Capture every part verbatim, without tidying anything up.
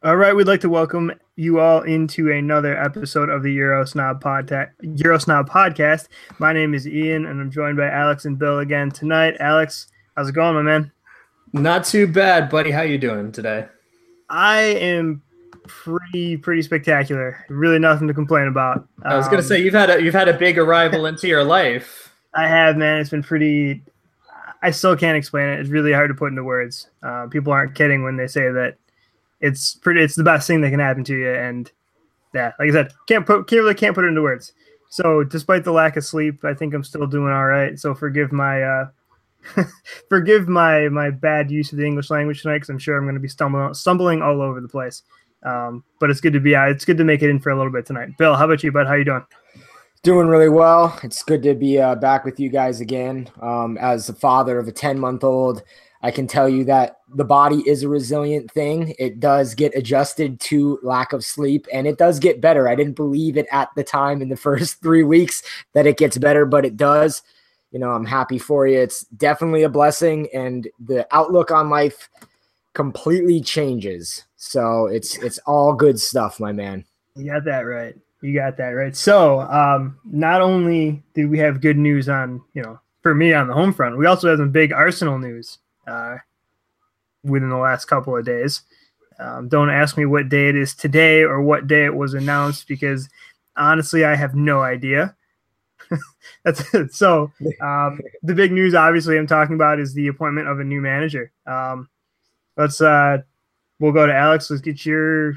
All right, we'd like to welcome you all into another episode of the Euro Snob Podcast. Euro Snob Podcast. My name is Ian, and I'm joined by Alex and Bill again tonight. Alex, how's it going, my man? Not too bad, buddy. How you doing today? I am pretty pretty spectacular. Really, nothing to complain about. I was gonna Um, say you've had a you've had a big arrival into your life. I have, man. It's been pretty. I still can't explain it. It's really hard to put into words. Uh, people aren't kidding when they say that it's pretty. It's the best thing that can happen to you, and yeah, like I said, can't put can't really can't put it into words. So despite the lack of sleep, I think I'm still doing all right. So forgive my uh, forgive my my bad use of the English language tonight, because I'm sure I'm going to be stumbling stumbling all over the place. Um, but it's good to be out. It's good to make it in for a little bit tonight. Bill, how about you, bud? How you doing? Doing really well. It's good to be uh, back with you guys again. Um, as the father of a ten-month-old, I can tell you that the body is a resilient thing. It does get adjusted to lack of sleep, and it does get better. I didn't believe it at the time in the first three weeks that it gets better, but it does. You know, I'm happy for you. It's definitely a blessing, and the outlook on life completely changes. So it's it's all good stuff, my man. You got that right. You got that right. So, um, not only did we have good news on, you know, for me on the home front, we also have some big Arsenal news uh, within the last couple of days. Um, don't ask me what day it is today or what day it was announced, because honestly, I have no idea. That's it. So, um, the big news, obviously, I'm talking about is the appointment of a new manager. Um, let's, uh, we'll go to Alex. Let's get your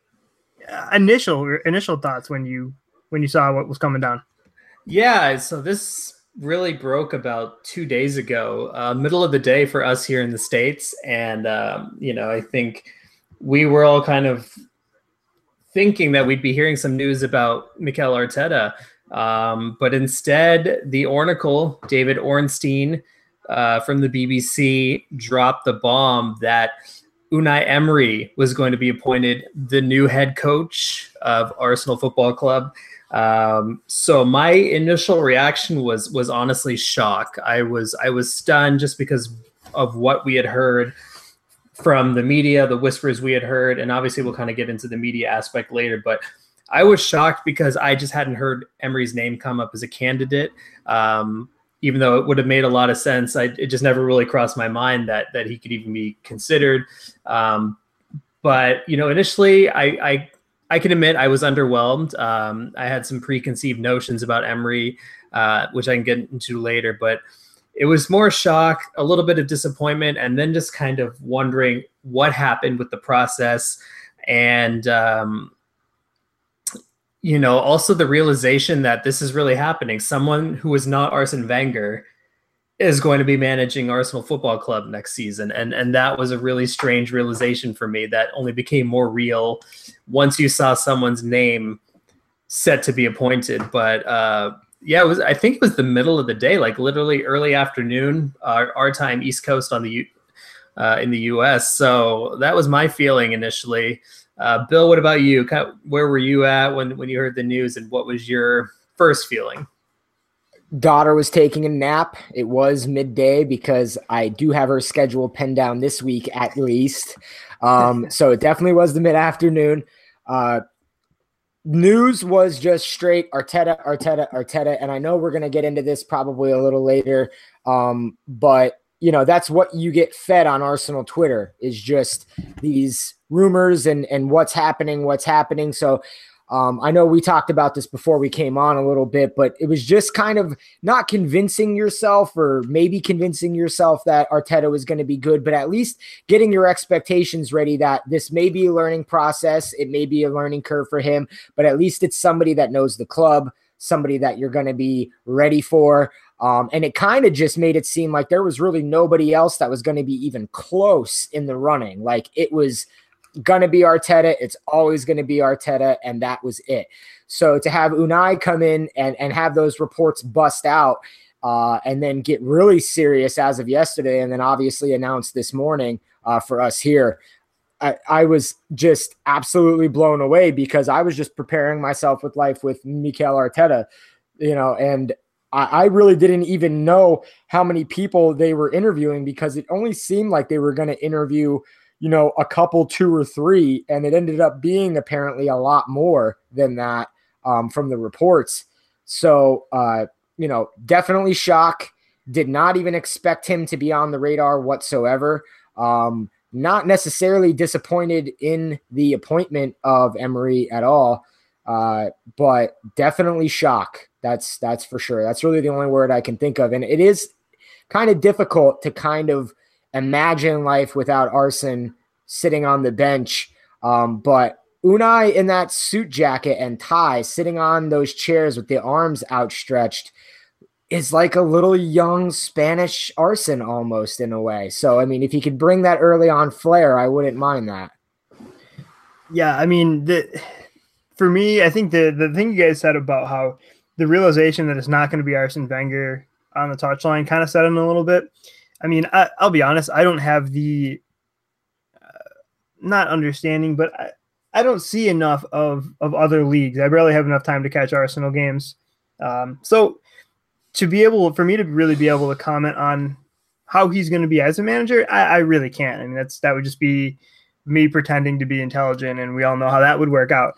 initial initial thoughts when you when you saw what was coming down. Yeah, so this really broke about two days ago, uh, middle of the day for us here in the States, and um, you know, I think we were all kind of thinking that we'd be hearing some news about Mikel Arteta, um, but instead, the Oracle, David Ornstein uh, from the B B C, dropped the bomb that Unai Emery was going to be appointed the new head coach of Arsenal Football Club. Um, so my initial reaction was was honestly shock. I was I was stunned just because of what we had heard from the media, the whispers we had heard, and obviously we'll kind of get into the media aspect later. But I was shocked because I just hadn't heard Emery's name come up as a candidate. Um, even though it would have made a lot of sense, I, it just never really crossed my mind that that he could even be considered. Um, but, you know, initially, I, I I can admit I was underwhelmed. Um, I had some preconceived notions about Emery, uh, which I can get into later. But it was more shock, a little bit of disappointment, and then just kind of wondering what happened with the process. And, um, you know, also the realization that this is really happening. Someone who is not Arsene Wenger is going to be managing Arsenal Football Club next season. And, and that was a really strange realization for me that only became more real once you saw someone's name set to be appointed. But uh, yeah, it was, I think it was the middle of the day, like literally early afternoon, our, our time, East Coast on the U, uh, in the U S. So that was my feeling initially. Uh, Bill, what about you? Kind of, where were you at when, when you heard the news, and what was your first feeling? Daughter was taking a nap. It was midday because I do have her schedule pinned down this week at least. Um, so it definitely was the mid-afternoon. Uh, news was just straight Arteta, Arteta, Arteta. And I know we're going to get into this probably a little later, um, but you know, that's what you get fed on Arsenal Twitter, is just these rumors and, and what's happening, what's happening. So um, I know we talked about this before we came on a little bit, but it was just kind of not convincing yourself, or maybe convincing yourself that Arteta was going to be good, but at least getting your expectations ready that this may be a learning process. It may be a learning curve for him, but at least it's somebody that knows the club, somebody that you're going to be ready for. Um, and it kind of just made it seem like there was really nobody else that was going to be even close in the running. Like, it was going to be Arteta. It's always going to be Arteta. And that was it. So to have Unai come in and, and have those reports bust out uh, and then get really serious as of yesterday, and then obviously announced this morning uh, for us here, I, I was just absolutely blown away, because I was just preparing myself with life with Mikel Arteta, you know, and I really didn't even know how many people they were interviewing, because it only seemed like they were going to interview, you know, a couple, two or three, and it ended up being apparently a lot more than that um, from the reports. So, uh, you know, definitely shock. Did not even expect him to be on the radar whatsoever. Um, not necessarily disappointed in the appointment of Emery at all, uh, but definitely shock. That's that's for sure. That's really the only word I can think of. And it is kind of difficult to kind of imagine life without Arsene sitting on the bench. Um, but Unai in that suit jacket and tie, sitting on those chairs with the arms outstretched, is like a little young Spanish Arsene almost in a way. So, I mean, if he could bring that early on flair, I wouldn't mind that. Yeah, I mean, the, for me, I think the, the thing you guys said about how the realization that it's not going to be Arsene Wenger on the touchline kind of set in a little bit. I mean, I, I'll be honest, I don't have the, uh, not understanding, but I, I don't see enough of, of other leagues. I barely have enough time to catch Arsenal games. Um, so, to be able, for me to really be able to comment on how he's going to be as a manager, I, I really can't. I mean, that's that would just be me pretending to be intelligent, and we all know how that would work out.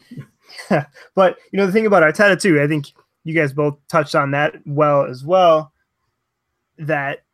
But, you know, the thing about Arteta, too, I think you guys both touched on that well as well, that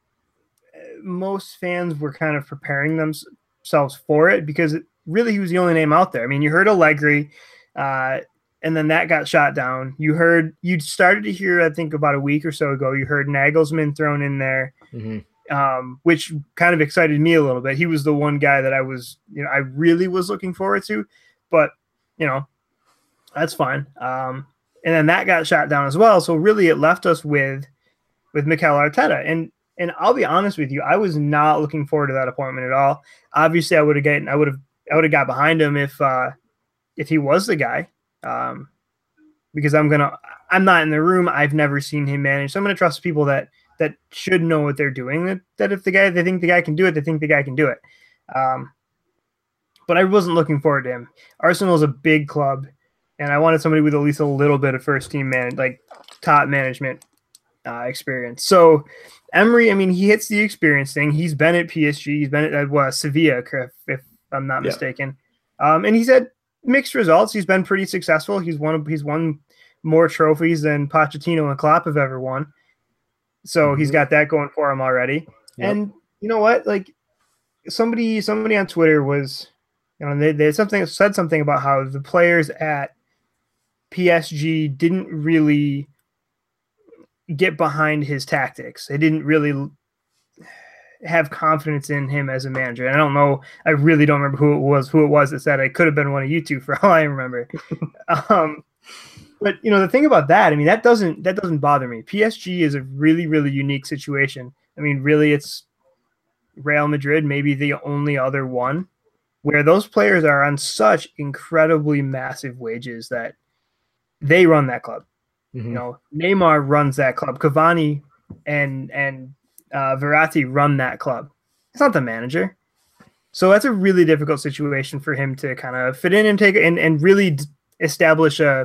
most fans were kind of preparing themselves for it because it, really he was the only name out there. I mean, you heard Allegri, uh, and then that got shot down. You heard, you started to hear, I think about a week or so ago, you heard Nagelsmann thrown in there, mm-hmm. um, which kind of excited me a little bit. He was the one guy that I was, you know, I really was looking forward to, but you know, that's fine. Um, and then that got shot down as well. So really it left us with, with Mikel Arteta. And, and I'll be honest with you, I was not looking forward to that appointment at all. Obviously I would have gotten, I would have, I would have got behind him if, uh, if he was the guy. Um, because I'm going to, I'm not in the room. I've never seen him manage. So I'm going to trust people that, that should know what they're doing, that, that if the guy, they think the guy can do it, they think the guy can do it. Um, but I wasn't looking forward to him. Arsenal is a big club, and I wanted somebody with at least a little bit of first team man, like top management uh, experience. So Emery, I mean, he hits the experience thing. He's been at P S G. He's been at well, Sevilla, if, if I'm not yeah. mistaken. Um, and he's had mixed results. He's been pretty successful. He's won. He's won more trophies than Pochettino and Klopp have ever won. So mm-hmm. he's got that going for him already. Yep. And you know what? Like somebody, somebody on Twitter was, you know, they they something said something about how the players at P S G didn't really get behind his tactics. They didn't really have confidence in him as a manager. And I don't know, I really don't remember who it was, who it was that said it. Could have been one of you two for all I remember. um, but you know, the thing about that, I mean, that doesn't, that doesn't bother me. P S G is a really, really unique situation. I mean, really it's Real Madrid, maybe the only other one where those players are on such incredibly massive wages that they run that club. Mm-hmm. You know, Neymar runs that club. Cavani and, and, Uh, Verratti run that club. It's not the manager. So that's a really difficult situation for him to kind of fit in and take and, and really d- establish a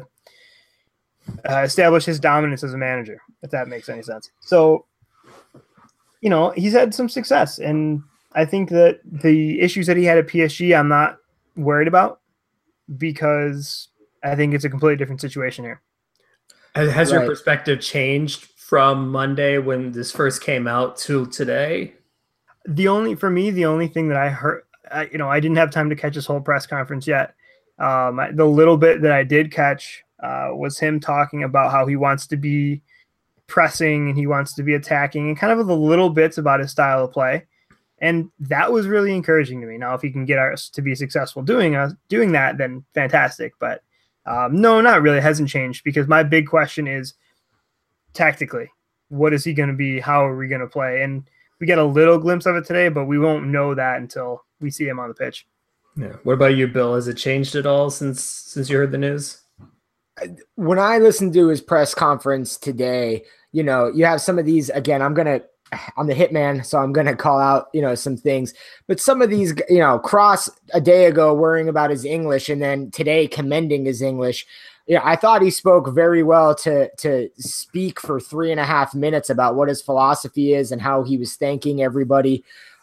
uh, establish his dominance as a manager, if that makes any sense. So, you know, he's had some success, and I think that the issues that he had at P S G, I'm not worried about because I think it's a completely different situation here. Has, has right. your perspective changed from Monday when this first came out to today? The only, for me, the only thing that I heard, I, you know, I didn't have time to catch his whole press conference yet. Um, I, the little bit that I did catch uh, was him talking about how he wants to be pressing and he wants to be attacking and kind of the little bits about his style of play. And that was really encouraging to me. Now, if he can get us to be successful doing us doing that, then fantastic. But um, no, not really. It hasn't changed because my big question is, tactically, what is he going to be? How are we going to play? And we get a little glimpse of it today, but we won't know that until we see him on the pitch. Yeah. What about you, Bill? Has it changed at all since since you heard the news? When I listened to his press conference today, you know, you have some of these, again, I'm going to, I'm the hitman, so I'm going to call out, you know, some things, but some of these, you know, Cross a day ago worrying about his English and then today commending his English. Yeah, I thought he spoke very well to to speak for three and a half minutes about what his philosophy is and how he was thanking everybody.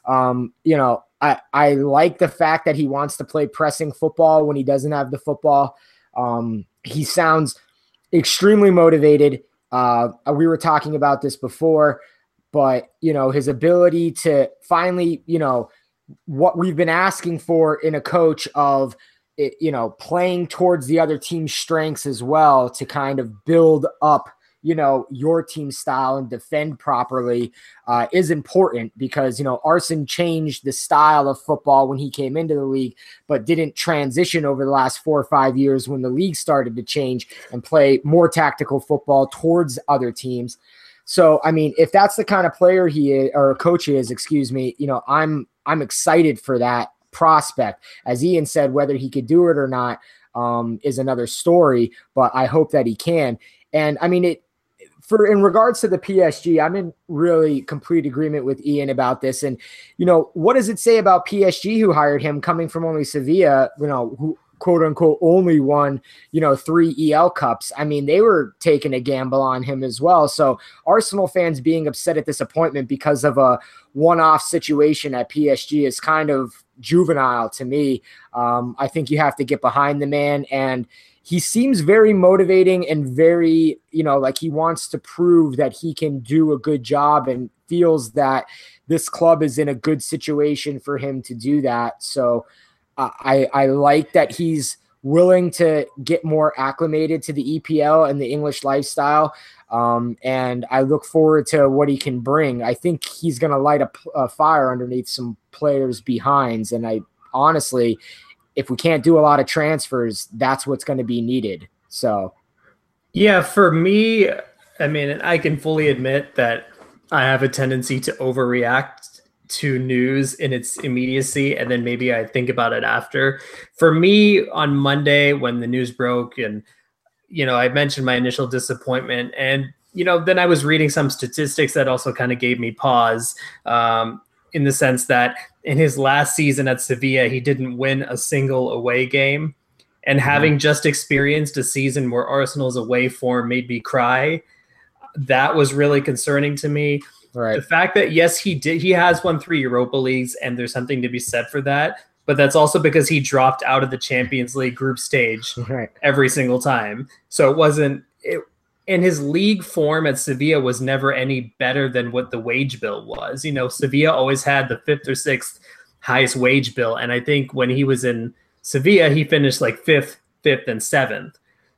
Um, you know, I, I like the fact that he wants to play pressing football when he doesn't have the football. Um, he sounds extremely motivated. Uh, we were talking about this before, but, you know, his ability to finally, you know, what we've been asking for in a coach of, you know, playing towards the other team's strengths as well to kind of build up, you know, your team style and defend properly uh, is important because, you know, Arsene changed the style of football when he came into the league, but didn't transition over the last four or five years when the league started to change and play more tactical football towards other teams. So, I mean, if that's the kind of player he is, or coach he is, excuse me, you know, I'm, I'm excited for that prospect. As Ian said, whether he could do it or not um, is another story, but I hope that he can. And I mean, it, For in regards to the P S G, I'm in really complete agreement with Ian about this. And, you know, what does it say about P S G who hired him coming from only Sevilla, you know, who quote unquote only won, you know, three E L Cups? I mean, they were taking a gamble on him as well. So Arsenal fans being upset at this appointment because of a one-off situation at P S G is kind of juvenile to me. Um, I think you have to get behind the man, and he seems very motivating and very, you know, like he wants to prove that he can do a good job and feels that this club is in a good situation for him to do that. So uh, I, I like that he's willing to get more acclimated to the E P L and the English lifestyle. Um, and I look forward to what he can bring. I think he's going to light a, a fire underneath some players' behinds. And I honestly, if we can't do a lot of transfers, that's what's going to be needed. So, yeah, for me, I mean, I can fully admit that I have a tendency to overreact to news in its immediacy, and then maybe I think about it after. For me, on Monday, when the news broke and, you know, I mentioned my initial disappointment, and, you know, then I was reading some statistics that also kind of gave me pause, um, in the sense that in his last season at Sevilla, he didn't win a single away game. And mm-hmm. having just experienced a season where Arsenal's away form made me cry, that was really concerning to me. Right. The fact that, yes, he did, he has won three Europa Leagues, and there's something to be said for that. But that's also because he dropped out of the Champions League group stage right. every single time. So it wasn't it, and his league form at Sevilla was never any better than what the wage bill was. You know, Sevilla always had the fifth or sixth highest wage bill. And I think when he was in Sevilla, he finished like fifth, fifth, and seventh.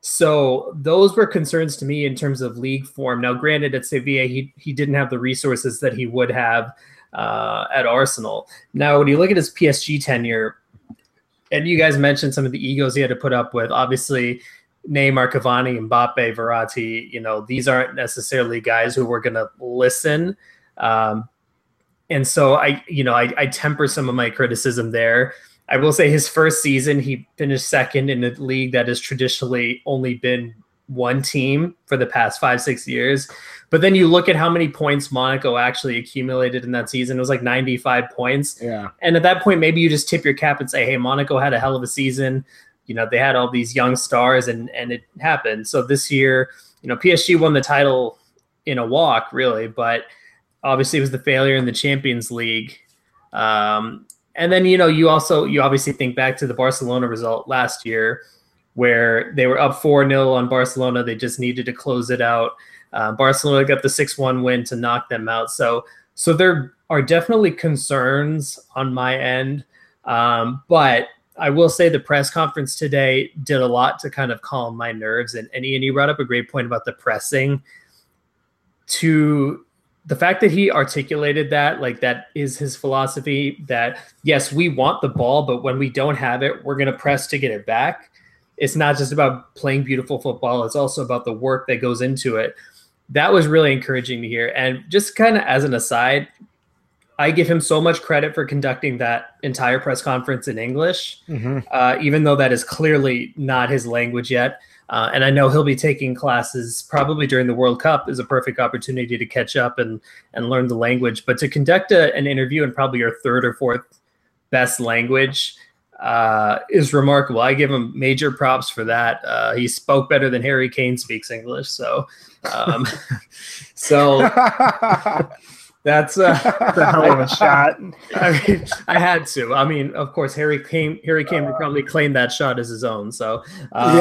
So those were concerns to me in terms of league form. Now, granted, at Sevilla, he, he didn't have the resources that he would have uh, at Arsenal. Now, when you look at his P S G tenure, and you guys mentioned some of the egos he had to put up with, obviously, Neymar, Cavani, Mbappe, Verratti, you know, these aren't necessarily guys who were going to listen. Um, and so I, you know, I, I temper some of my criticism there. I will say his first season, he finished second in a league that has traditionally only been one team for the past five, six years. But then you look at how many points Monaco actually accumulated in that season. It was like ninety-five points. Yeah. And at that point, maybe you just tip your cap and say, hey, Monaco had a hell of a season. You know, they had all these young stars, and, and it happened. So this year, you know, P S G won the title in a walk, really, but obviously it was the failure in the Champions League. Um, and then, you know, you also, you obviously think back to the Barcelona result last year where they were up four nil on Barcelona. They just needed to close it out. Uh, Barcelona got the six one win to knock them out. So, so there are definitely concerns on my end. Um, but I will say the press conference today did a lot to kind of calm my nerves. And, and Ian, you brought up a great point about the pressing. To the fact that he articulated that, like that is his philosophy, that yes, we want the ball, but when we don't have it, we're going to press to get it back. It's not just about playing beautiful football. It's also about the work that goes into it. That was really encouraging to hear. And just kind of as an aside, I give him so much credit for conducting that entire press conference in English, mm-hmm. uh, even though that is clearly not his language yet. Uh, and I know he'll be taking classes probably during the World Cup is a perfect opportunity to catch up and, and learn the language. But to conduct a, an interview in probably your third or fourth best language uh, is remarkable. I give him major props for that. Uh, he spoke better than Harry Kane speaks English. So, um, so That's uh, a hell of a shot. I mean, I had to. I mean, of course, Harry came. Harry came to probably claim that shot as his own. So um,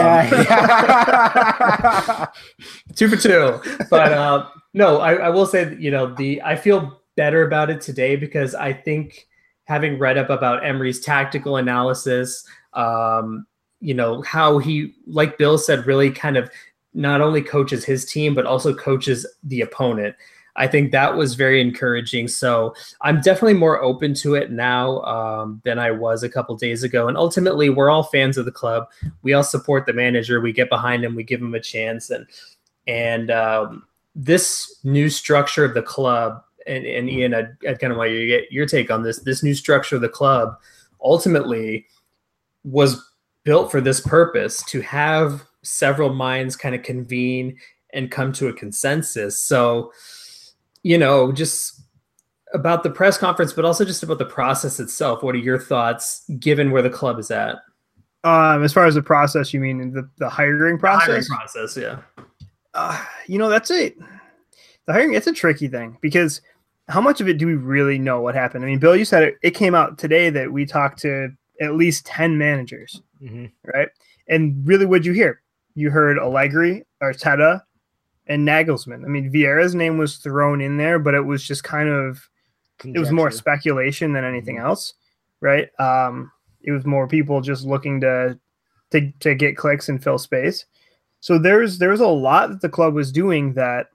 yeah, two for two. But uh, no, I, I will say that, you know, the I feel better about it today because I think having read up about Emery's tactical analysis, um, you know, how he, like Bill said, really kind of not only coaches his team but also coaches the opponent. I think that was very encouraging. So I'm definitely more open to it now um, than I was a couple days ago. And ultimately, we're all fans of the club. We all support the manager. We get behind him. We give him a chance. And and um, this new structure of the club, and, and Ian, I, I kind of want you to get your take on this. This new structure of the club ultimately was built for this purpose, to have several minds kind of convene and come to a consensus. So, you know, just about the press conference, but also just about the process itself. What are your thoughts given where the club is at? Um, as far as the process, you mean the, the hiring process? The hiring process, yeah. Uh, you know, that's it. The hiring, it's a tricky thing because how much of it do we really know what happened? I mean, Bill, you said it, it came out today that we talked to at least ten managers, mm-hmm. right? And really, what'd you hear? You heard Allegri, Arteta, and Nagelsmann. I mean, Vieira's name was thrown in there, but it was just kind of, conjecture. It was more speculation than anything mm-hmm. else, right? Um, it was more people just looking to, to to get clicks and fill space. So there's there's a lot that the club was doing that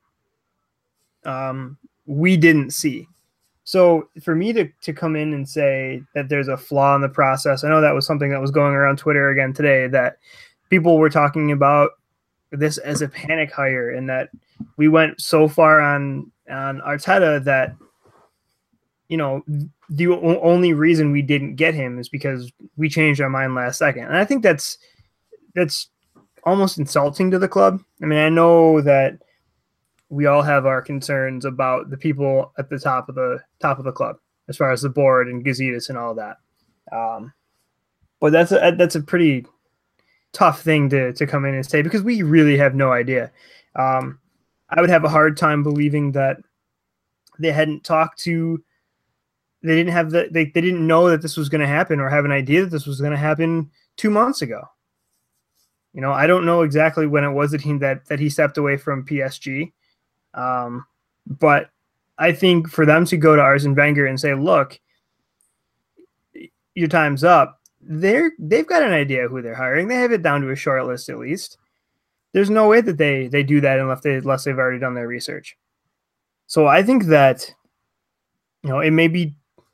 um, we didn't see. So for me to to come in and say that there's a flaw in the process, I know that was something that was going around Twitter again today, that people were talking about this as a panic hire, and that we went so far on on Arteta that, you know, the o- only reason we didn't get him is because we changed our mind last second. And I think that's that's almost insulting to the club. I mean, I know that we all have our concerns about the people at the top of the top of the club, as far as the board and Gazidis and all that. Um, but that's a that's a pretty tough thing to to come in and say, because we really have no idea. Um, I would have a hard time believing that they hadn't talked to, they didn't have the, they, they didn't know that this was going to happen, or have an idea that this was going to happen two months ago. You know, I don't know exactly when it was that he, that, that he stepped away from P S G. Um, but I think for them to go to Arsene Wenger and say, look, your time's up, they're they've got an idea who they're hiring. They have it down to a short list at least. There's no way that they they do that unless they unless they've already done their research. So I think that, you know, it may be.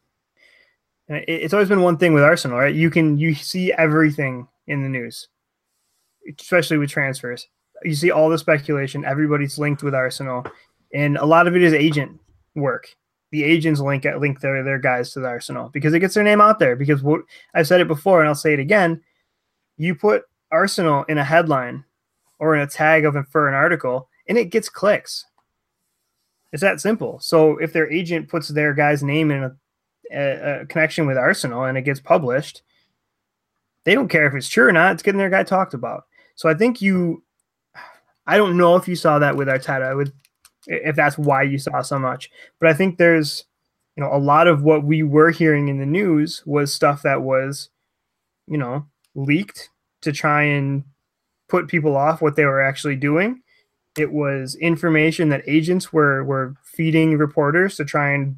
It's always been one thing with Arsenal, right? You can you see everything in the news, especially with transfers. You see all the speculation. Everybody's linked with Arsenal, and a lot of it is agent work. The agents link link their, their guys to the Arsenal because it gets their name out there. Because what, I've said it before and I'll say it again, you put Arsenal in a headline or in a tag of for an article and it gets clicks. It's that simple. So if their agent puts their guy's name in a, a, a connection with Arsenal and it gets published, they don't care if it's true or not. It's getting their guy talked about. So I think you, I don't know if you saw that with Arteta, with if that's why you saw so much. But I think there's, you know, a lot of what we were hearing in the news was stuff that was, you know, leaked to try and put people off what they were actually doing. It was information that agents were were feeding reporters to try and,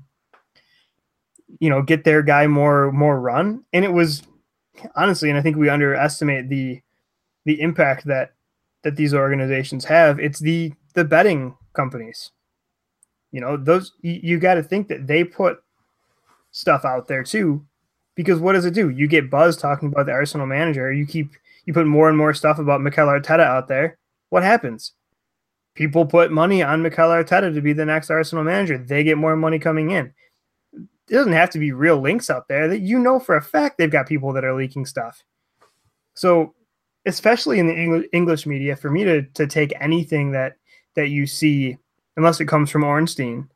you know, get their guy more more run. And it was honestly, and I think we underestimate the the impact that that these organizations have. It's the the betting companies. You know, those you, you got to think that they put stuff out there too, because what does it do? You get buzz talking about the Arsenal manager. You keep you put more and more stuff about Mikel Arteta out there. What happens? People put money on Mikel Arteta to be the next Arsenal manager. They get more money coming in. It doesn't have to be real links out there. That you know for a fact they've got people that are leaking stuff. So, especially in the English media, for me to to take anything that that you see, unless it comes from Ornstein,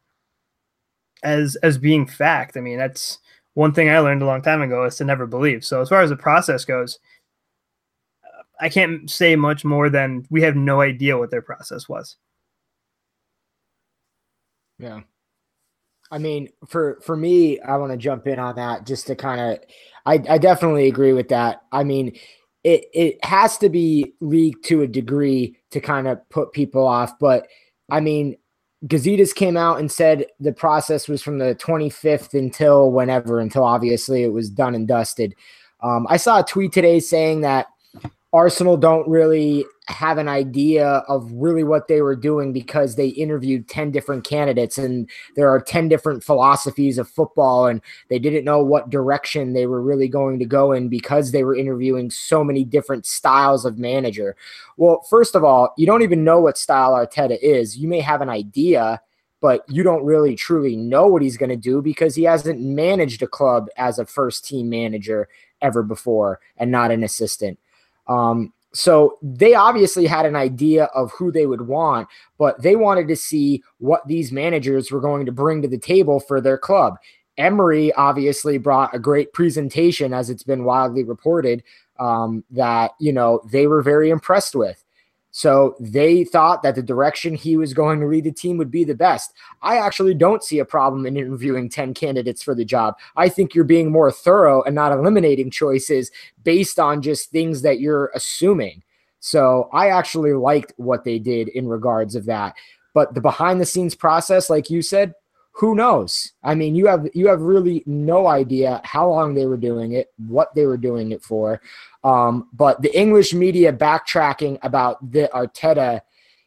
as as being fact. I mean, that's one thing I learned a long time ago, is to never believe. So as far as the process goes, I can't say much more than we have no idea what their process was. Yeah. I mean, for for me, I want to jump in on that just to kind of, I, I definitely agree with that. I mean, it it has to be leaked to a degree to kind of put people off, but I mean, Gazidis came out and said the process was from the twenty-fifth until whenever, until obviously it was done and dusted. Um, I saw a tweet today saying that Arsenal don't really have an idea of really what they were doing because they interviewed ten different candidates and there are ten different philosophies of football and they didn't know what direction they were really going to go in because they were interviewing so many different styles of manager. Well, first of all, you don't even know what style Arteta is. You may have an idea, but you don't really truly know what he's going to do because he hasn't managed a club as a first team manager ever before and not an assistant. Um, so they obviously had an idea of who they would want, but they wanted to see what these managers were going to bring to the table for their club. Emery obviously brought a great presentation, as it's been widely reported, um, that, you know, they were very impressed with. So they thought that the direction he was going to lead the team would be the best. I actually don't see a problem in interviewing ten candidates for the job. I think you're being more thorough and not eliminating choices based on just things that you're assuming. So I actually liked what they did in regards of that. But the behind the scenes process, like you said, who knows? I mean, you have you have really no idea how long they were doing it, what they were doing it for. Um, but the English media backtracking about the Arteta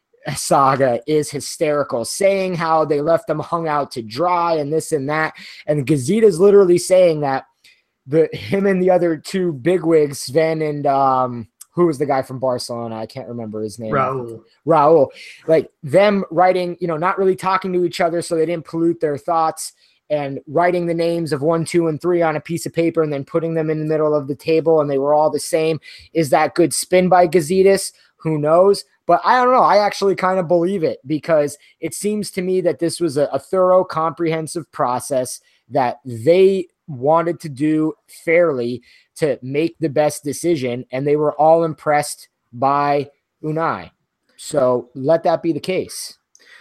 saga is hysterical, saying how they left them hung out to dry and this and that. And Gazeta's literally saying that the him and the other two bigwigs, Sven and um, who was the guy from Barcelona? I can't remember his name. Raul. Raul. Like them writing, you know, not really talking to each other so they didn't pollute their thoughts, and writing the names of one, two, and three on a piece of paper and then putting them in the middle of the table and they were all the same. Is that good spin by Gazidis? Who knows? But I don't know. I actually kind of believe it because it seems to me that this was a, a thorough, comprehensive process that they wanted to do fairly to make the best decision, and they were all impressed by Unai. So let that be the case.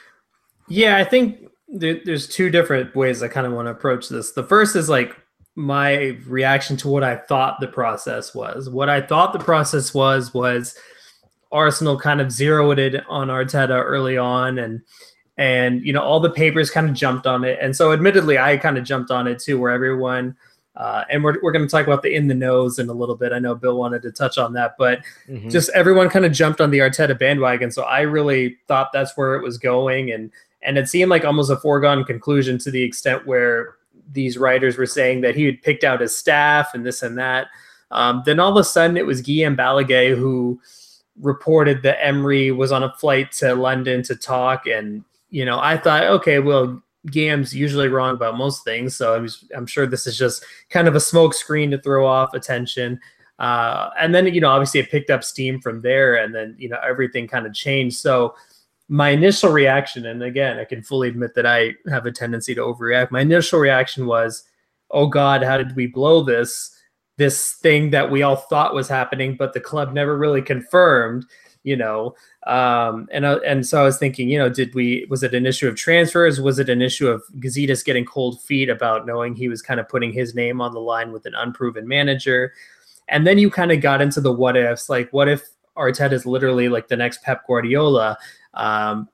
Yeah, I think there, there's two different ways I kind of want to approach this. The first is like my reaction to what I thought the process was. What I thought the process was was Arsenal kind of zeroed it on Arteta early on, and and you know all the papers kind of jumped on it, and so admittedly I kind of jumped on it too, where everyone uh, and we're we're going to talk about the in the nose in a little bit. I know Bill wanted to touch on that, but mm-hmm. just everyone kind of jumped on the Arteta bandwagon, so I really thought that's where it was going, and and it seemed like almost a foregone conclusion to the extent where these writers were saying that he had picked out his staff and this and that. Um, then all of a sudden it was Guillaume Balaguer who reported that Emery was on a flight to London to talk. And, you know, I thought, okay, well, Guillaume's usually wrong about most things. So I was, I'm sure this is just kind of a smoke screen to throw off attention. Uh, and then, you know, obviously it picked up steam from there, and then, you know, everything kind of changed. So my initial reaction, and again, I can fully admit that I have a tendency to overreact. My initial reaction was, oh God, how did we blow this? This thing that we all thought was happening, but the club never really confirmed, you know? Um, and, uh, and so I was thinking, you know, did we, was it an issue of transfers? Was it an issue of Gazidis getting cold feet about knowing he was kind of putting his name on the line with an unproven manager? And then you kind of got into the what ifs, like what if Arteta is literally like the next Pep Guardiola, um,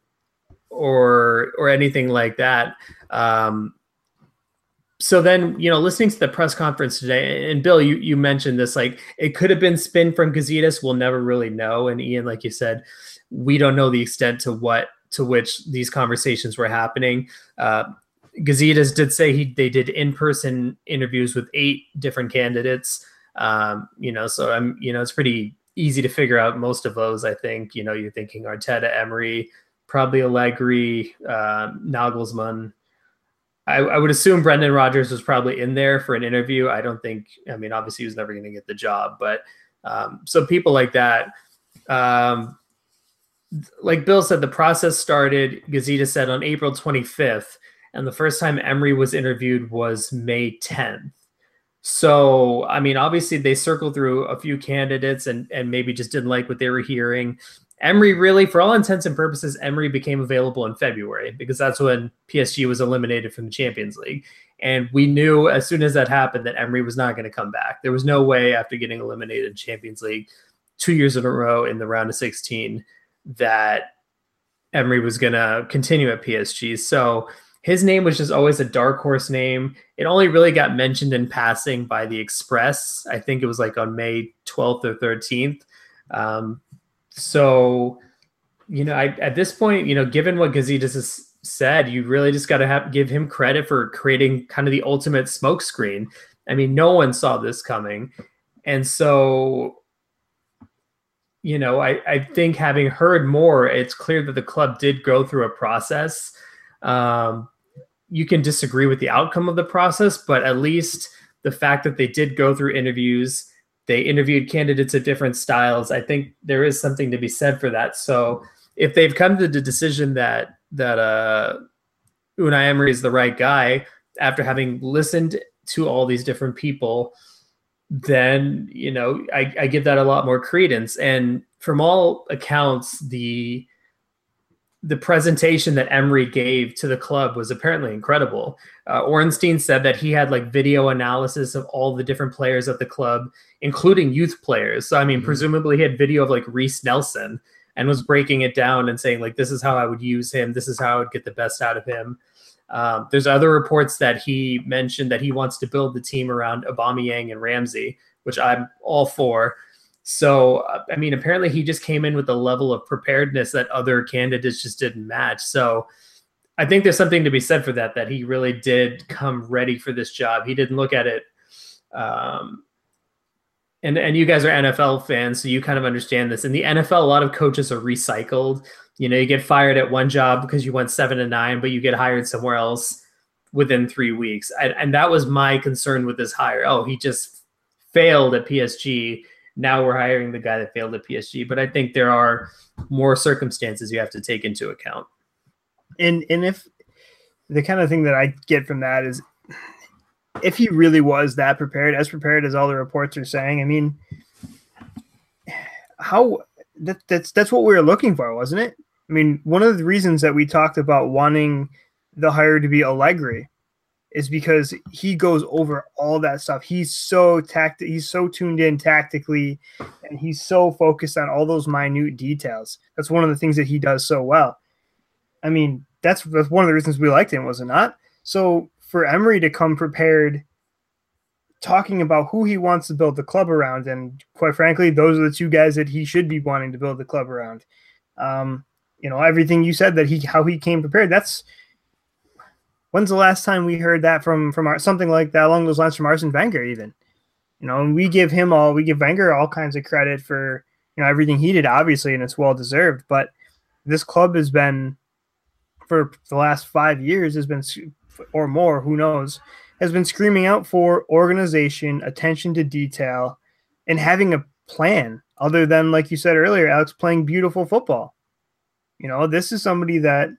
or, or anything like that. Um, So then, you know, listening to the press conference today, and Bill, you, you mentioned this, like it could have been spin from Gazidis. We'll never really know. And Ian, like you said, we don't know the extent to what, to which these conversations were happening. Uh, Gazidis did say he, they did in-person interviews with eight different candidates. Um, you know, so I'm, you know, it's pretty easy to figure out most of those. I think, you know, you're thinking Arteta, Emery, probably Allegri, uh, Nagelsmann. I, I would assume Brendan Rodgers was probably in there for an interview. I don't think, I mean, obviously he was never going to get the job, but um, so people like that, um, like Bill said, the process started, Gazidis said, on April twenty-fifth, and the first time Emery was interviewed was May tenth. So, I mean, obviously they circled through a few candidates and, and maybe just didn't like what they were hearing. Emery really, for all intents and purposes, Emery became available in February because that's when P S G was eliminated from the Champions League. And we knew as soon as that happened that Emery was not going to come back. There was no way after getting eliminated in Champions League two years in a row in the round of sixteen that Emery was going to continue at P S G. So his name was just always a dark horse name. It only really got mentioned in passing by the Express. I think it was like on May twelfth or thirteenth. Um, so, you know, I, at this point, you know, given what Gazidis has said, you really just got to have give him credit for creating kind of the ultimate smokescreen. I mean, no one saw this coming. And so, you know, I, I think having heard more, it's clear that the club did go through a process. Um, you can disagree with the outcome of the process, but at least the fact that they did go through interviews, they interviewed candidates of different styles. I think there is something to be said for that. So if they've come to the decision that that uh, Unai Emery is the right guy after having listened to all these different people, then, you know, I, I give that a lot more credence. And from all accounts, the the presentation that Emery gave to the club was apparently incredible. Uh, Ornstein said that he had like video analysis of all the different players at the club, including youth players. So, I mean, mm-hmm. presumably he had video of like Reece Nelson and was breaking it down and saying like, this is how I would use him. This is how I would get the best out of him. Um, there's other reports that he mentioned that he wants to build the team around Aubameyang and Ramsey, which I'm all for. So, I mean, apparently he just came in with a level of preparedness that other candidates just didn't match. So I think there's something to be said for that, that he really did come ready for this job. He didn't look at it. Um, and, and you guys are N F L fans, so you kind of understand this. In the N F L, a lot of coaches are recycled. You know, you get fired at one job because you went seven and nine, but you get hired somewhere else within three weeks. And, and that was my concern with this hire. Oh, he just failed at P S G. Now we're hiring the guy that failed at P S G. But I think there are more circumstances you have to take into account. And and if the kind of thing that I get from that is if he really was that prepared, as prepared as all the reports are saying, I mean, how that, that's that's what we were looking for, wasn't it? I mean, one of the reasons that we talked about wanting the hire to be Allegri is because he goes over all that stuff. He's so tact, he's so tuned in tactically, and he's so focused on all those minute details. That's one of the things that he does so well. I mean, that's, that's one of the reasons we liked him, was it not? So for Emery to come prepared, talking about who he wants to build the club around, and quite frankly, those are the two guys that he should be wanting to build the club around. Um, you know, everything you said that he how he came prepared. That's when's the last time we heard that from from our, something like that along those lines from Arsene Wenger? Even, you know, and we give him all we give Wenger all kinds of credit for, you know, everything he did, obviously, and it's well deserved. But this club has been, for the last five years, has been, or more, who knows, has been screaming out for organization, attention to detail, and having a plan other than, like you said earlier, Alex, playing beautiful football. You know, this is somebody that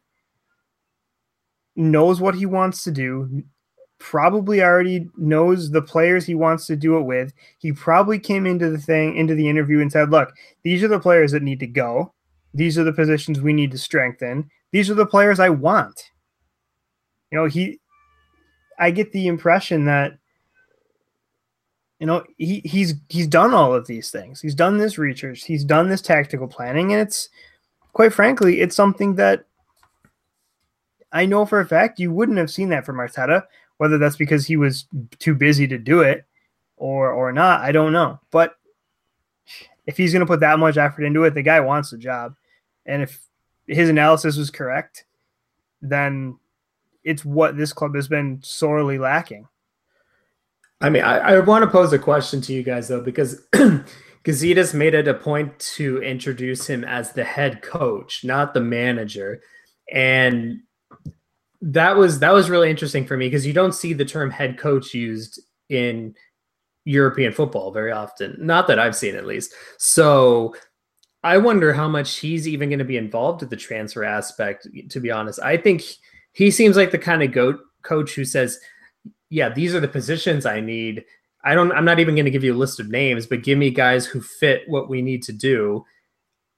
knows what he wants to do, probably already knows the players he wants to do it with. He probably came into the thing, into the interview and said, look, these are the players that need to go. These are the positions we need to strengthen. These are the players I want. You know, he, I get the impression that, you know, he he's he's done all of these things. He's done this research. He's done this tactical planning, and it's, quite frankly, it's something that I know for a fact you wouldn't have seen that from Arteta. Whether that's because he was too busy to do it or or not, I don't know. But if he's going to put that much effort into it, the guy wants the job. And if his analysis was correct, then it's what this club has been sorely lacking. I mean, I, I want to pose a question to you guys, though, because Gazidis made it a point to introduce him as the head coach, not the manager. And that was that was really interesting for me, because you don't see the term head coach used in European football very often. Not that I've seen, at least. So I wonder how much he's even going to be involved with the transfer aspect, to be honest. I think he seems like the kind of go coach who says, yeah, these are the positions I need. I don't, I'm not even going to give you a list of names, but give me guys who fit what we need to do.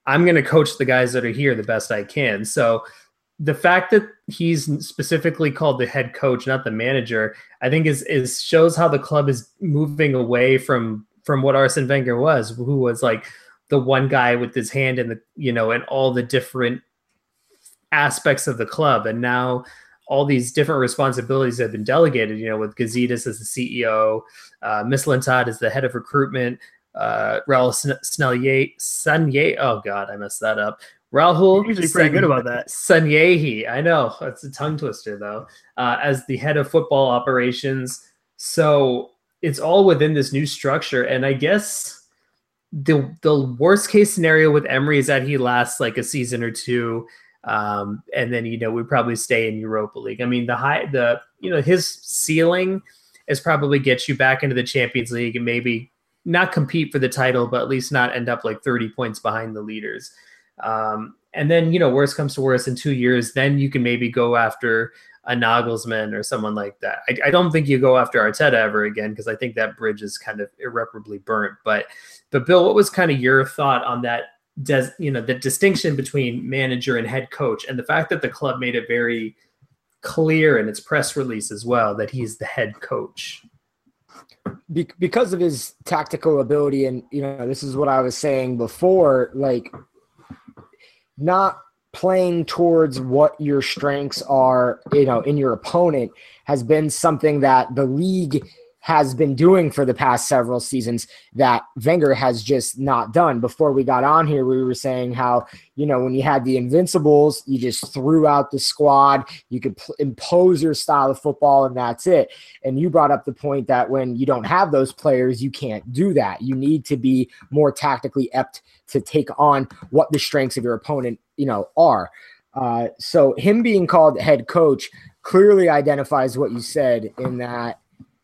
I'm going to coach the guys that are here the best I can. So the fact that he's specifically called the head coach, not the manager, I think is is shows how the club is moving away from from what Arsene Wenger was, who was like the one guy with his hand in the, you know, in all the different aspects of the club. And now all these different responsibilities have been delegated, you know, with Gazidis as the C E O, uh, Mislintat as the head of recruitment, uh, Raul Snelye, Sunye, oh God, I messed that up. Rahul, You're usually pretty Sun, good about that. Sanyehi, I know, it's a tongue twister though, uh, as the head of football operations. So it's all within this new structure. And I guess the the worst case scenario with Emery is that he lasts like a season or two. Um, and then, you know, we probably stay in Europa League. I mean, the high, the, you know, his ceiling is probably get you back into the Champions League and maybe not compete for the title, but at least not end up like thirty points behind the leaders. Um, and then, you know, worst comes to worst in two years, then you can maybe go after a Nagelsmann or someone like that. I, I don't think you go after Arteta ever again, because I think that bridge is kind of irreparably burnt. But, but Bill, what was kind of your thought on that? Does, you know, the distinction between manager and head coach, and the fact that the club made it very clear in its press release as well that he's the head coach? Be- because of his tactical ability, and, you know, this is what I was saying before, like, not playing towards what your strengths are, you know, in your opponent has been something that the league has been doing for the past several seasons that Wenger has just not done. Before we got on here, we were saying how, you know, when you had the Invincibles, you just threw out the squad, you could pl- impose your style of football, and that's it. And you brought up the point that when you don't have those players, you can't do that. You need to be more tactically apt to take on what the strengths of your opponent, you know, are. Uh, so him being called head coach clearly identifies what you said, in that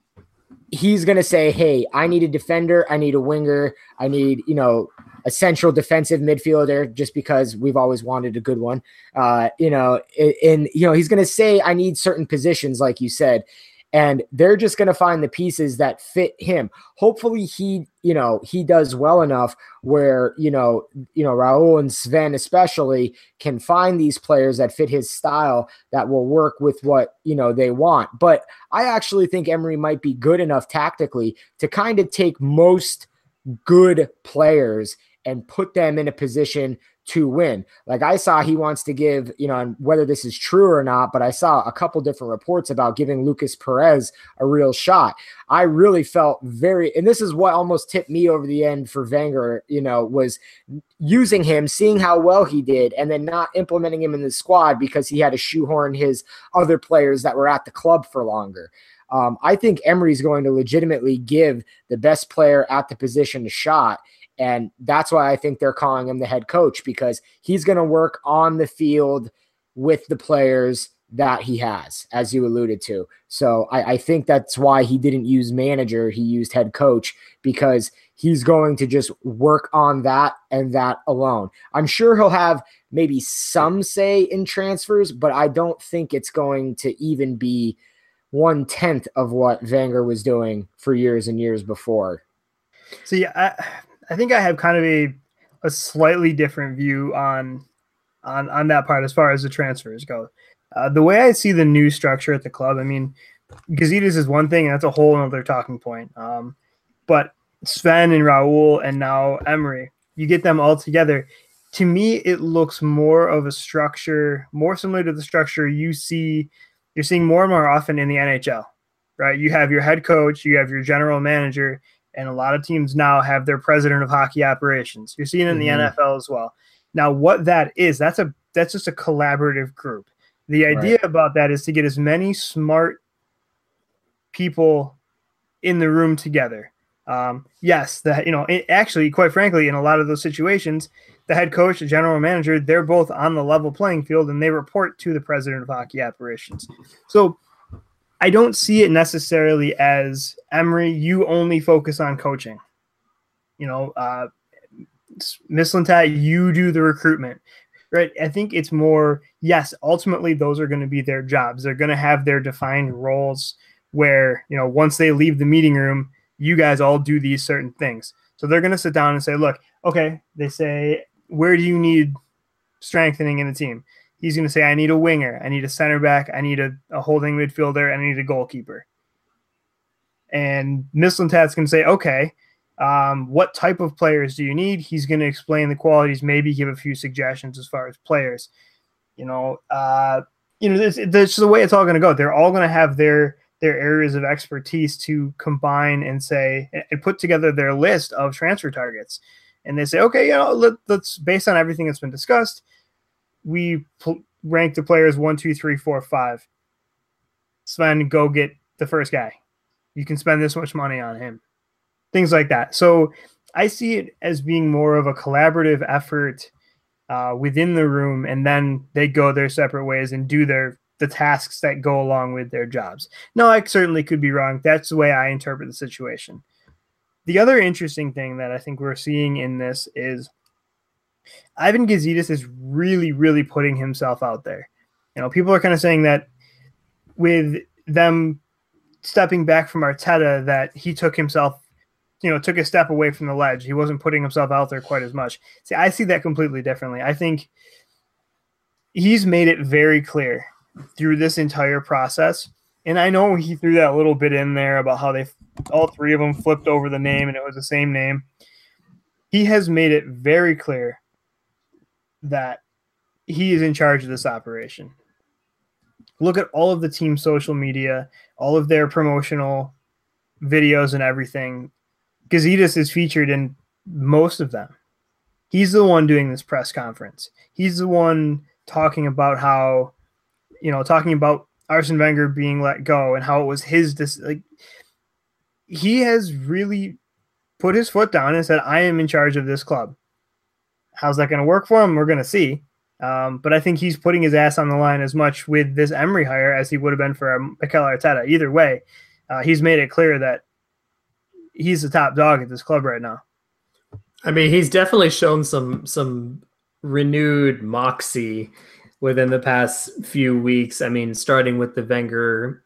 he's going to say, hey, I need a defender, I need a winger, I need, you know, a central defensive midfielder, just because we've always wanted a good one. Uh, you know, and, you know, he's going to say, I need certain positions, like you said, and they're just going to find the pieces that fit him. Hopefully he, you know, he does well enough where, you know, you know, Raul and Sven especially can find these players that fit his style that will work with what, you know, they want. But I actually think Emery might be good enough tactically to kind of take most good players and put them in a position to win. Like, I saw he wants to give, you know, and whether this is true or not, but I saw a couple different reports about giving Lucas Perez a real shot. I really felt very, and this is what almost tipped me over the end for Wenger, you know, was using him, seeing how well he did, and then not implementing him in the squad because he had to shoehorn his other players that were at the club for longer. Um, I think Emery's going to legitimately give the best player at the position a shot. And that's why I think they're calling him the head coach, because he's going to work on the field with the players that he has, as you alluded to. So I, I think that's why he didn't use manager. He used head coach, because he's going to just work on that and that alone. I'm sure he'll have maybe some say in transfers, but I don't think it's going to even be one tenth of what Wenger was doing for years and years before. See, I, I think I have kind of a a slightly different view on on on that part as far as the transfers go. Uh, the way I see the new structure at the club, I mean, Gazidis is one thing, and that's a whole other talking point. Um, but Sven and Raul and now Emery, you get them all together. To me, it looks more of a structure, more similar to the structure you see, you're seeing more and more often in the N H L, right? You have your head coach, you have your general manager, and a lot of teams now have their president of hockey operations. You're seeing it in the mm-hmm. N F L as well. Now, what that is, that's a that's just a collaborative group. The idea right. about that is to get as many smart people in the room together. Um, yes, that you know, it, actually, quite frankly, in a lot of those situations, the head coach, the general manager, they're both on the level playing field, and they report to the president of hockey operations. So I don't see it necessarily as, Emery, you only focus on coaching. You know, uh, Mislintat, you do the recruitment, right? I think it's more, yes, ultimately those are going to be their jobs. They're going to have their defined roles where, you know, once they leave the meeting room, you guys all do these certain things. So they're going to sit down and say, look, okay, they say where do you need strengthening in the team? He's going to say, I need a winger. I need a center back. I need a, a holding midfielder. I need a goalkeeper. And Mislintat's going to say, okay, um, what type of players do you need? He's going to explain the qualities, maybe give a few suggestions as far as players. You know, uh, you know, this, this is the way it's all going to go. They're all going to have their their areas of expertise to combine and say and put together their list of transfer targets. And they say, okay, you know, let, let's based on everything that's been discussed, we pl- rank the players one, two, three, four, five. Sven, go get the first guy. You can spend this much money on him. Things like that. So I see it as being more of a collaborative effort uh, within the room, and then they go their separate ways and do their the tasks that go along with their jobs. No, I certainly could be wrong. That's the way I interpret the situation. The other interesting thing that I think we're seeing in this is Ivan Gazidis is really, really putting himself out there. You know, people are kind of saying that with them stepping back from Arteta, that he took himself, you know, took a step away from the ledge. He wasn't putting himself out there quite as much. See, I see that completely differently. I think he's made it very clear through this entire process. And I know he threw that little bit in there about how they, all three of them flipped over the name and it was the same name. He has made it very clear that he is in charge of this operation. Look at all of the team's social media, all of their promotional videos and everything. Gazidis is featured in most of them. He's the one doing this press conference. He's the one talking about how, you know, talking about Arsene Wenger being let go and how it was his, dis- like, he has really put his foot down and said, I am in charge of this club. How's that going to work for him? We're going to see. Um, but I think he's putting his ass on the line as much with this Emery hire as he would have been for um, Mikel Arteta. Either way, uh, he's made it clear that he's the top dog at this club right now. I mean, he's definitely shown some some renewed moxie within the past few weeks. I mean, starting with the Wenger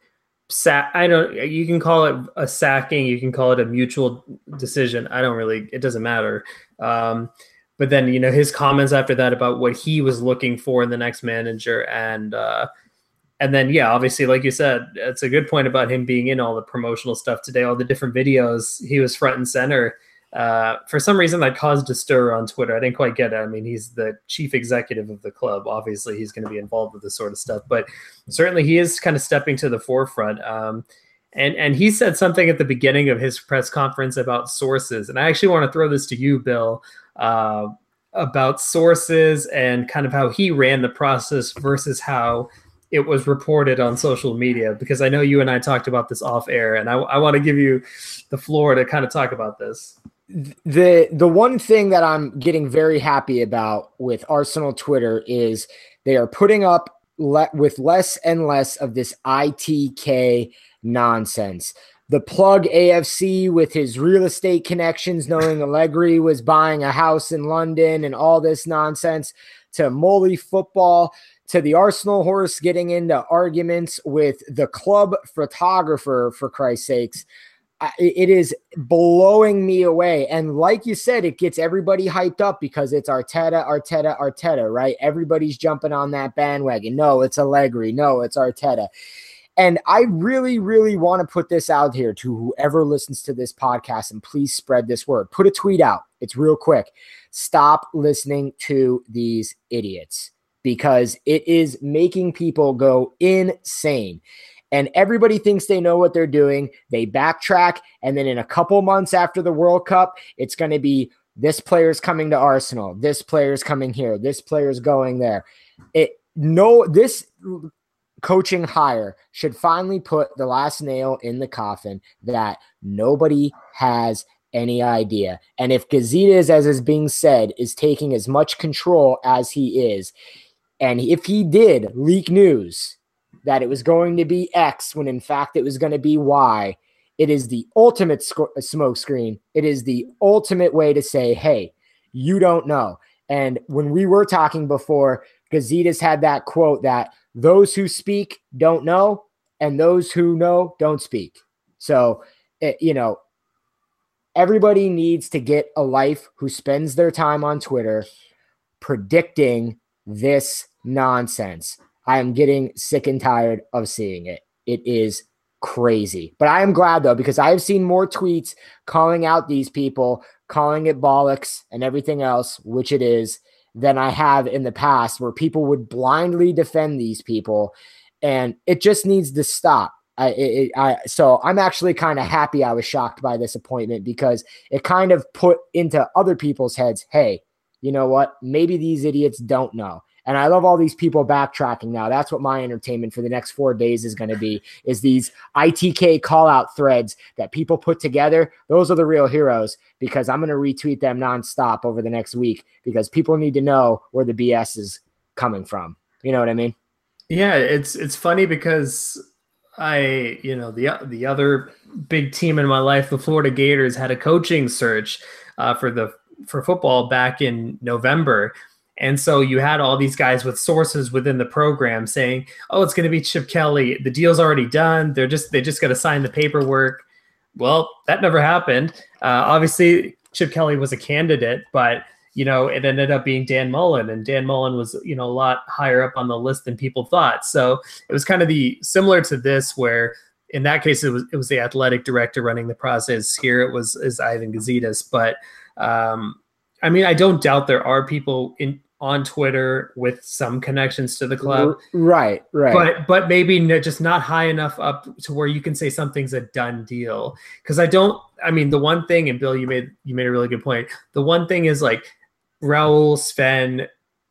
sack, I don't. You can call it a sacking, you can call it a mutual decision. I don't really. It doesn't matter. Um, But then, you know, his comments after that about what he was looking for in the next manager. And uh, and then, yeah, obviously, like you said, it's a good point about him being in all the promotional stuff today, all the different videos. He was front and center. Uh, for some reason, that caused a stir on Twitter. I didn't quite get it. I mean, he's the chief executive of the club. Obviously, he's going to be involved with this sort of stuff. But certainly he is kind of stepping to the forefront. Um, and, and he said something at the beginning of his press conference about sources. And I actually want to throw this to you, Bill. Uh, about sources and kind of how he ran the process versus how it was reported on social media, because I know you and I talked about this off air, and I, I want to give you the floor to kind of talk about this. The the one thing that I'm getting very happy about with Arsenal Twitter is they are putting up le- with less and less of this I T K nonsense. The plug A F C with his real estate connections, knowing Allegri was buying a house in London and all this nonsense, to Molly football, to the Arsenal horse getting into arguments with the club photographer, for Christ's sakes. It is blowing me away. And like you said, it gets everybody hyped up because it's Arteta, Arteta, Arteta, right? Everybody's jumping on that bandwagon. No, it's Allegri. No, it's Arteta. And I really, really want to put this out here to whoever listens to this podcast, and please spread this word. Put a tweet out. It's real quick. Stop listening to these idiots, because it is making people go insane. And everybody thinks they know what they're doing. They backtrack. And then in a couple months after the World Cup, it's going to be this player's coming to Arsenal. This player's coming here. This player's going there. It no, this coaching hire should finally put the last nail in the coffin that nobody has any idea. And if Gazidis, as is being said, is taking as much control as he is, and if he did leak news that it was going to be X when in fact it was going to be Y, it is the ultimate sc- smoke screen. It is the ultimate way to say, hey, you don't know. And when we were talking before, Gazidis had that quote that those who speak don't know, and those who know don't speak. So, it, you know, everybody needs to get a life who spends their time on Twitter predicting this nonsense. I am getting sick and tired of seeing it. It is crazy. But I am glad, though, because I have seen more tweets calling out these people, calling it bollocks and everything else, which it is, than I have in the past, where people would blindly defend these people. And it just needs to stop. I, it, I, so I'm actually kind of happy I was shocked by this appointment, because it kind of put into other people's heads, hey, you know what? Maybe these idiots don't know. And I love all these people backtracking now. That's what my entertainment for the next four days is going to be, is these I T K call out threads that people put together. Those are the real heroes, because I'm going to retweet them nonstop over the next week, because people need to know where the B S is coming from. You know what I mean? Yeah, it's it's funny because I, you know, the the other big team in my life, the Florida Gators, had a coaching search uh, for the for football back in November. And so you had all these guys with sources within the program saying, oh, it's going to be Chip Kelly. The deal's already done. They're just, they just got to sign the paperwork. Well, that never happened. Uh, obviously Chip Kelly was a candidate, but you know, it ended up being Dan Mullen, and Dan Mullen was, you know, a lot higher up on the list than people thought. So it was kind of the similar to this, where in that case, it was, it was the athletic director running the process. Here it was, is Ivan Gazidis. But um, I mean, I don't doubt there are people in, on Twitter with some connections to the club. Right, right. But but maybe no, just not high enough up to where you can say something's a done deal. Because I don't, I mean, the one thing, and Bill, you made you made a really good point. The one thing is, like, Raul, Sven,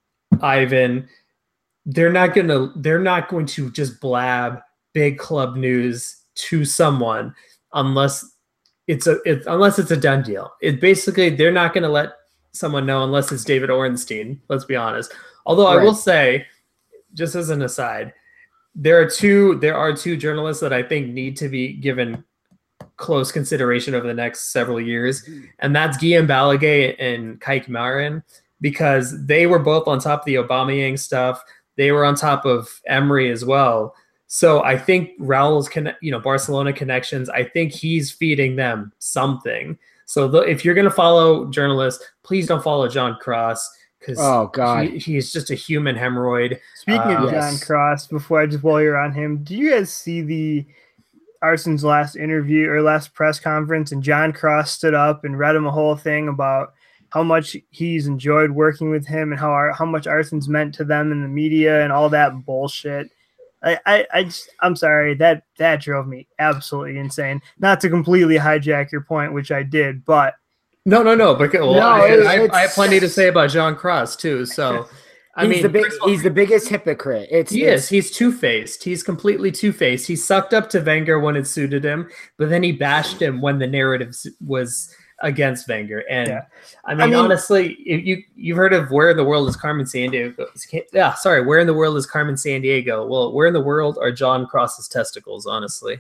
Ivan, they're not gonna they're not going to just blab big club news to someone unless it's a it, unless it's a done deal. It basically, they're not going to let someone know unless it's David Ornstein, let's be honest. Although I Right. will say, just as an aside, there are two there are two journalists that I think need to be given close consideration over the next several years, and that's Guillaume Balaguer and Kike Marin, because they were both on top of the Aubameyang stuff. They were on top of Emery as well. So I think Raul's conne- you know, Barcelona connections, I think he's feeding them something. So the, if you're going to follow journalists, please don't follow John Cross, because Oh, God. he, he's just a human hemorrhoid. Speaking Uh, of John Yes. Cross, before I just while you're on him, do you guys see the Arsenal's last interview or last press conference? And John Cross stood up and read him a whole thing about how much he's enjoyed working with him and how our, how much Arsenal's meant to them in the media and all that bullshit. I, I, I just, I'm sorry, that that drove me absolutely insane. Not to completely hijack your point, which I did, but No, no, no. Because well, No, I, it's- I, I have it's- ply to say about John Cross too. So, I he's mean, the big, first of all, he's the biggest hypocrite. It's he it's- is. He's two faced. He's completely two faced. He sucked up to Wenger when it suited him, but then he bashed him when the narrative s- was against Wenger. And Yeah. I, mean, I mean- honestly, if you you've heard of Where in the World is Carmen Sandiego? Yeah, sorry, Where in the World is Carmen Sandiego? Well, where in the world are John Cross's testicles? Honestly.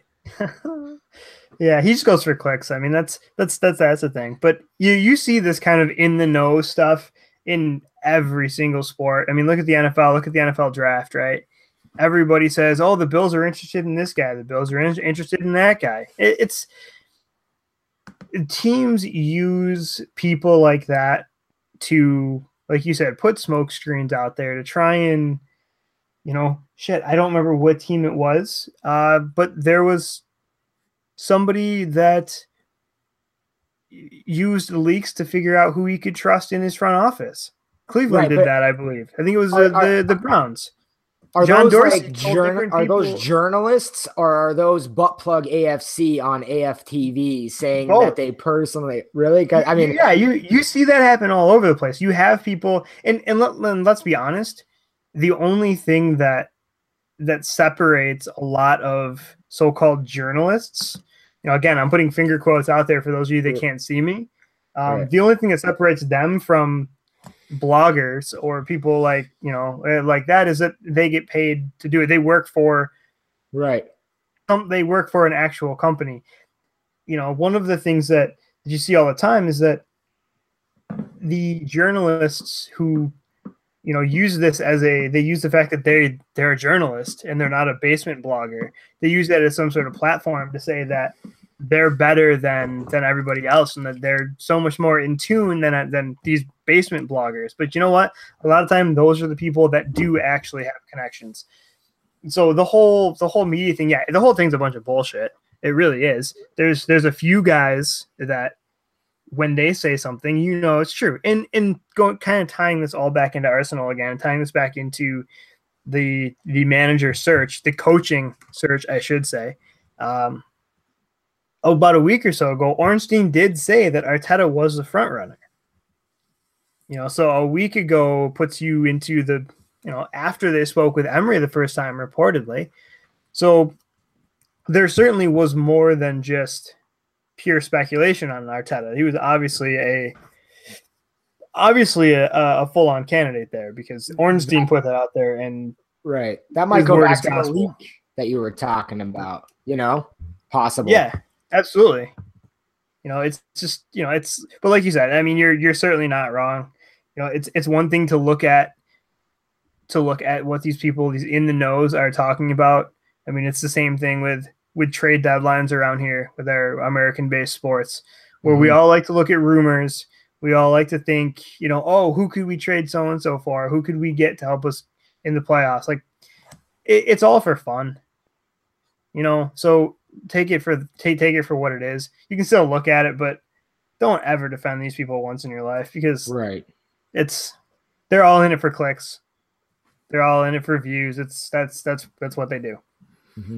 yeah, he just goes for clicks. I mean, that's that's that's that's the thing. But you you see this kind of in the know stuff in every single sport. I mean, look at the N F L. Look at the N F L draft, right? Everybody says, "Oh, the Bills are interested in this guy. The Bills are in- interested in that guy." It, it's teams use people like that to, like you said, put smoke screens out there to try and, you know, shit. I don't remember what team it was, uh, but there was somebody that used the leaks to figure out who he could trust in his front office. Cleveland Right, did but- that, I believe. I think it was Are- the, are- the the Browns. Are John those Dorsey like told jour- different are those people- journalists, or are those butt plug A F C on A F T V saying Both. that they personally really? 'Cause, I mean, yeah, you you see that happen all over the place. You have people, and and, let, and let's be honest, the only thing that that separates a lot of so-called journalists, you know, again, I'm putting finger quotes out there for those of you that Right. can't see me. Um, Right. The only thing that separates them from bloggers or people like, you know, uh, like that is that they get paid to do it. They work for right? um, they work for an actual company. You know, one of the things that you see all the time is that the journalists who, you know, use this as a, they use the fact that they they're a journalist and they're not a basement blogger. They use that as some sort of platform to say that, they're better than than everybody else, and that they're so much more in tune than than these basement bloggers. But you know what? A lot of time, those are the people that do actually have connections. So the whole the whole media thing, yeah, the whole thing's a bunch of bullshit. It really is. There's there's a few guys that when they say something, you know it's true. And and going kind of tying this all back into Arsenal again, tying this back into the the manager search, the coaching search, I should say. Um, about a week or so ago, Ornstein did say that Arteta was the front runner. You know, so a week ago puts you into the, you know, after they spoke with Emery the first time, reportedly. So there certainly was more than just pure speculation on Arteta. He was obviously a obviously a, a full-on candidate there because Ornstein put that out there, and right, that might go back to the leak that you were talking about. You know, possible. Yeah, absolutely. You know, it's just, you know, it's, but like you said, I mean, you're you're certainly not wrong. You know, it's it's one thing to look at to look at what these people, these in the knows, are talking about. I mean, it's the same thing with with trade deadlines around here with our American-based sports, where mm-hmm. we all like to look at rumors. We all like to think, you know, oh, who could we trade so and so for? Who could we get to help us in the playoffs? Like, it, it's all for fun, you know. So take it for take take it for what it is. You can still look at it, but don't ever defend these people once in your life, because right, it's they're all in it for clicks. They're all in it for views. It's that's that's that's what they do. Mm-hmm.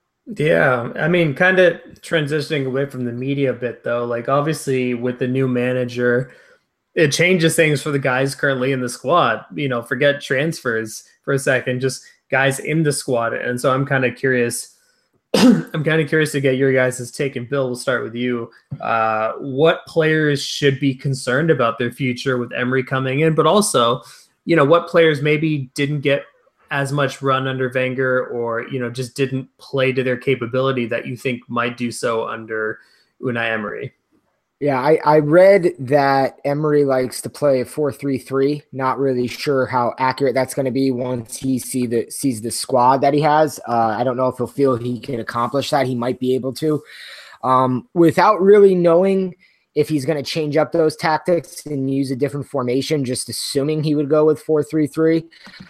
Yeah, I mean, kind of transitioning away from the media a bit, though. Like, obviously, with the new manager, it changes things for the guys currently in the squad. You know, forget transfers for a second, just guys in the squad. And so I'm kind of curious. I'm kind of curious to get your guys' take. And Bill, we'll start with you. Uh, what players should be concerned about their future with Emery coming in, but also, you know, what players maybe didn't get as much run under Wenger, or, you know, just didn't play to their capability that you think might do so under Unai Emery? Yeah, I, I read that Emery likes to play a four three three. Not really sure how accurate that's going to be once he see the sees the squad that he has. Uh, I don't know if he'll feel he can accomplish that. He might be able to. Um, without really knowing if he's going to change up those tactics and use a different formation, just assuming he would go with four three three.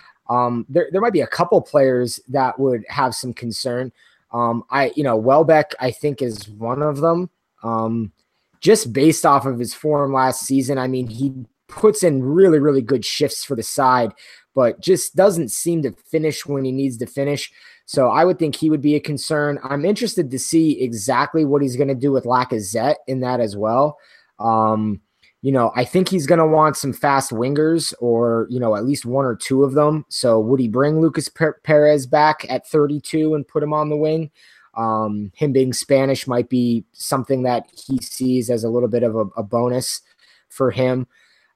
Um, there, there might be a couple players that would have some concern. Um, I, you know, Welbeck, I think, is one of them. Um, just based off of his form last season, I mean, he puts in really, really good shifts for the side, but just doesn't seem to finish when he needs to finish. So I would think he would be a concern. I'm interested to see exactly what he's going to do with Lacazette in that as well. Um, You know, I think he's going to want some fast wingers, or, you know, at least one or two of them. So would he bring Lucas Perez back at thirty-two and put him on the wing? Um, him being Spanish might be something that he sees as a little bit of a, a bonus for him.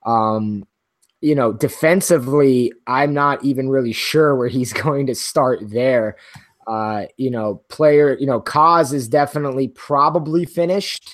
Um, you know, defensively, I'm not even really sure where he's going to start there. Uh, you know, player, you know, Kaz is definitely probably finished.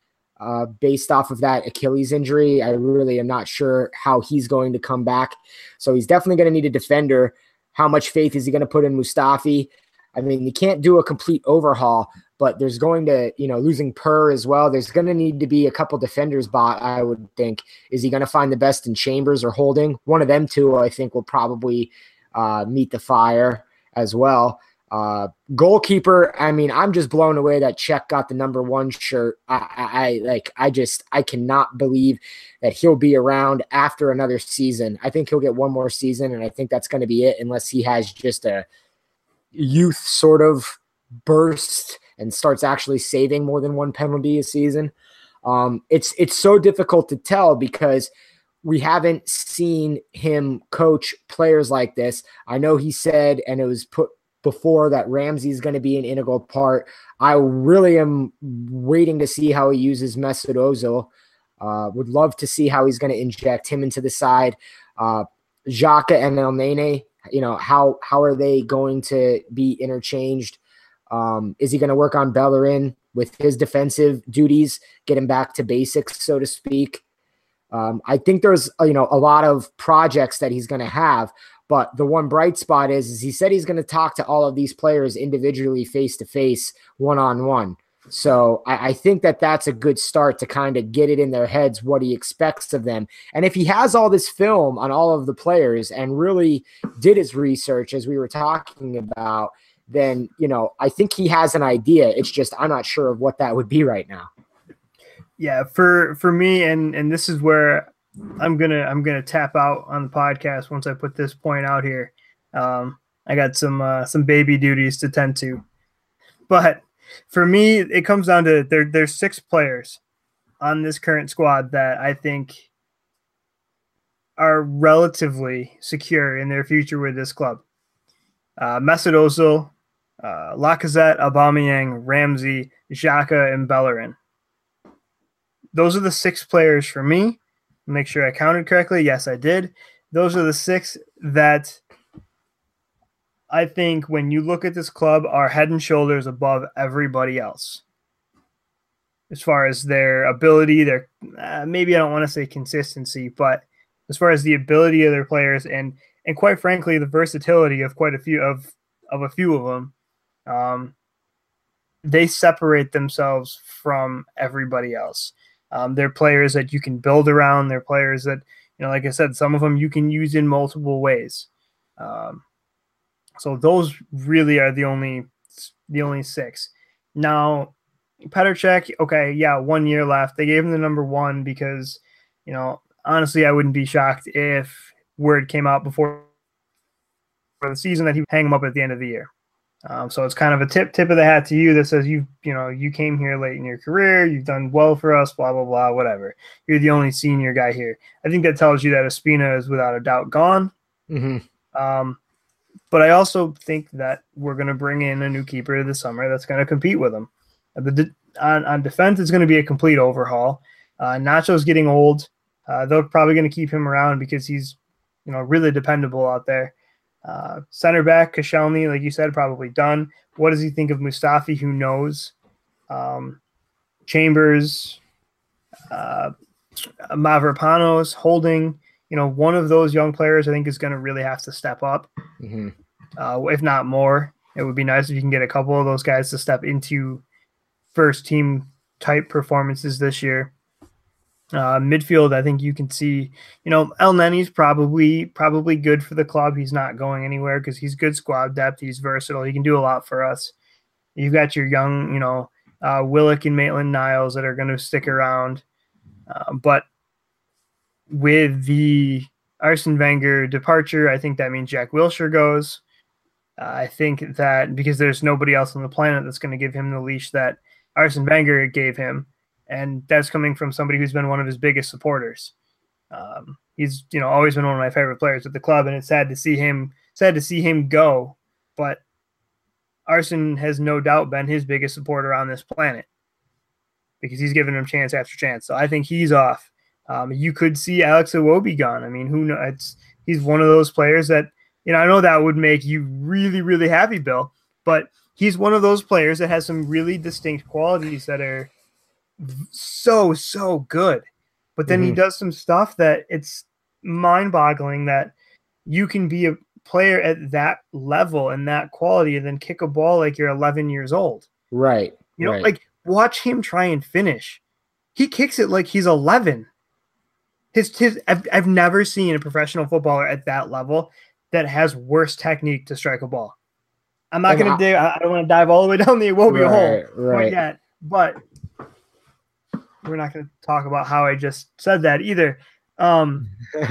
Uh, based off of that Achilles injury, I really am not sure how he's going to come back. So he's definitely going to need a defender. How much faith is he going to put in Mustafi? I mean, you can't do a complete overhaul, but there's going to, you know, losing Per as well. There's going to need to be a couple defenders bought, I would think. Is he going to find the best in Chambers or Holding? One of them two, I think, will probably uh, meet the fire as well. Uh, goalkeeper, I mean, I'm just blown away that Czech got the number one shirt. I, I, I like, I just, I cannot believe that he'll be around after another season. I think he'll get one more season, and I think that's going to be it, unless he has just a youth sort of burst and starts actually saving more than one penalty a season. Um, it's, it's so difficult to tell because we haven't seen him coach players like this. I know he said, and it was put before, that Ramsey is going to be an integral part. I really am waiting to see how he uses Mesut Ozil. Uh, would love to see how he's going to inject him into the side. Uh, Xhaka and Elneny, you know, how how are they going to be interchanged? Um, is he going to work on Bellerin with his defensive duties, get him back to basics, so to speak? Um, I think there's, you know, a lot of projects that he's going to have. But the one bright spot is, is he said he's going to talk to all of these players individually, face-to-face, one-on-one. So I, I think that that's a good start to kind of get it in their heads what he expects of them. And if he has all this film on all of the players and really did his research, as we were talking about, then, you know, I think he has an idea. It's just I'm not sure of what that would be right now. Yeah, for for me, and and this is where I'm gonna I'm gonna tap out on the podcast once I put this point out here. Um, I got some uh, some baby duties to tend to, but for me, it comes down to there. There's six players on this current squad that I think are relatively secure in their future with this club. Uh, Mesut Ozil, uh, Lacazette, Aubameyang, Ramsey, Xhaka, and Bellerin. Those are the six players for me. Make sure I counted correctly. Yes, I did. Those are the six that I think when you look at this club are head and shoulders above everybody else. As far as their ability, their uh, maybe I don't want to say consistency, but as far as the ability of their players and and quite frankly the versatility of quite a few of of a few of them, um, they separate themselves from everybody else. Um, they're players that you can build around. They're players that, you know, like I said, some of them you can use in multiple ways. Um, so those really are the only the only six. Now, Petr Cech, okay, yeah, one year left. They gave him the number one because, you know, honestly, I wouldn't be shocked if word came out before the season that he would hang him up at the end of the year. Um, so it's kind of a tip tip of the hat to you that says you you know you came here late in your career, you've done well for us, blah blah blah, whatever. You're the only senior guy here. I think that tells you that Ospina is without a doubt gone. Mm-hmm. Um, but I also think that we're going to bring in a new keeper this summer that's going to compete with him. The on, on defense, it's going to be a complete overhaul. Uh, Nacho's getting old. Uh, they're probably going to keep him around because he's you know really dependable out there. Uh, center back, Koscielny, like you said, probably done. What does he think of Mustafi? Who knows? Um, Chambers, uh, Mavropanos, Holding, you know, one of those young players I think is going to really have to step up, Mm-hmm. uh, if not more. It would be nice if you can get a couple of those guys to step into first team type performances this year. Uh, midfield, I think you can see, you know, El Nenny's probably probably good for the club. He's not going anywhere because he's good squad depth. He's versatile. He can do a lot for us. You've got your young, you know, uh, Willock and Maitland-Niles that are going to stick around. Uh, but with the Arsene Wenger departure, I think that means Jack Wilshere goes. Uh, I think that because there's nobody else on the planet that's going to give him the leash that Arsene Wenger gave him. And that's coming from somebody who's been one of his biggest supporters. Um, he's, you know, always been one of my favorite players at the club, and it's sad to see him, sad to see him go. But Arsene has no doubt been his biggest supporter on this planet because he's given him chance after chance. So I think he's off. Um, you could see Alex Iwobi gone. I mean, who knows? It's, he's one of those players that, you know, I know that would make you really, really happy, Bill, but he's one of those players that has some really distinct qualities that are so so good, but then mm-hmm. he does some stuff that it's mind-boggling that you can be a player at that level and that quality and then kick a ball like you're eleven years old, right? You know, right. like watch him try and finish. He kicks it like he's eleven. His his I've, I've never seen a professional footballer at that level that has worse technique to strike a ball. I'm not going to do I don't want to dive all the way down the Iwobi right, hole right. quite yet, but we're not going to talk about how I just said that either. Um,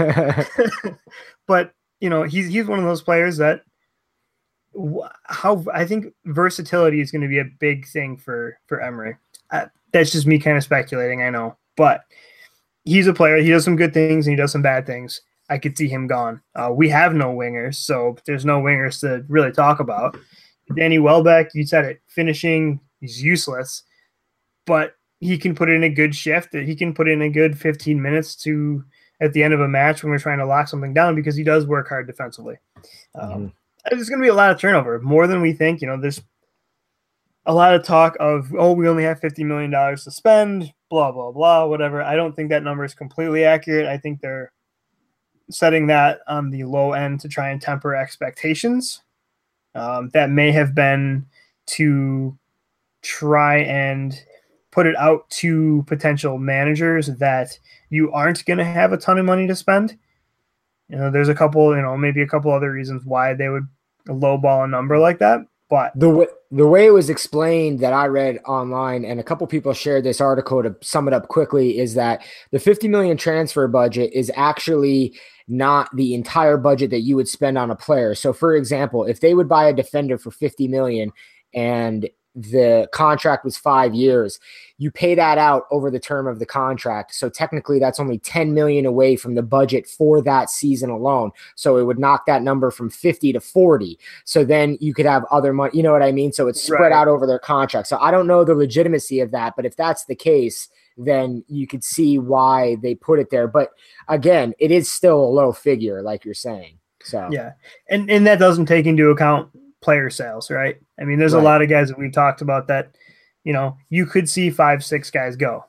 but, you know, he's he's one of those players that how I think versatility is going to be a big thing for, for Emery. Uh, that's just me kind of speculating, I know. But he's a player. He does some good things and he does some bad things. I could see him gone. Uh, we have no wingers, so there's no wingers to really talk about. Danny Welbeck, you said it, finishing, he's useless. But he can put in a good shift. He can put in a good fifteen minutes to at the end of a match when we're trying to lock something down because he does work hard defensively. Um, mm-hmm. There's going to be a lot of turnover, more than we think. You know, there's a lot of talk of, oh, we only have fifty million dollars to spend, blah, blah, blah, whatever. I don't think that number is completely accurate. I think they're setting that on the low end to try and temper expectations. Um, that may have been to try and put it out to potential managers that you aren't going to have a ton of money to spend. You know, there's a couple, you know, maybe a couple other reasons why they would lowball a number like that. But the way, the way it was explained that I read online, and a couple people shared this article to sum it up quickly, is that the fifty million transfer budget is actually not the entire budget that you would spend on a player. So for example, if they would buy a defender for fifty million and the contract was five years, you pay that out over the term of the contract. So technically that's only ten million away from the budget for that season alone. So it would knock that number from fifty to forty. So then you could have other money, you know what I mean? So it's spread Right. out over their contract. So I don't know the legitimacy of that, but if that's the case, then you could see why they put it there. But again, it is still a low figure, like you're saying. So yeah, and and that doesn't take into account player sales, right? I mean, there's Right. a lot of guys that we've talked about that, you know, you could see five, six guys go.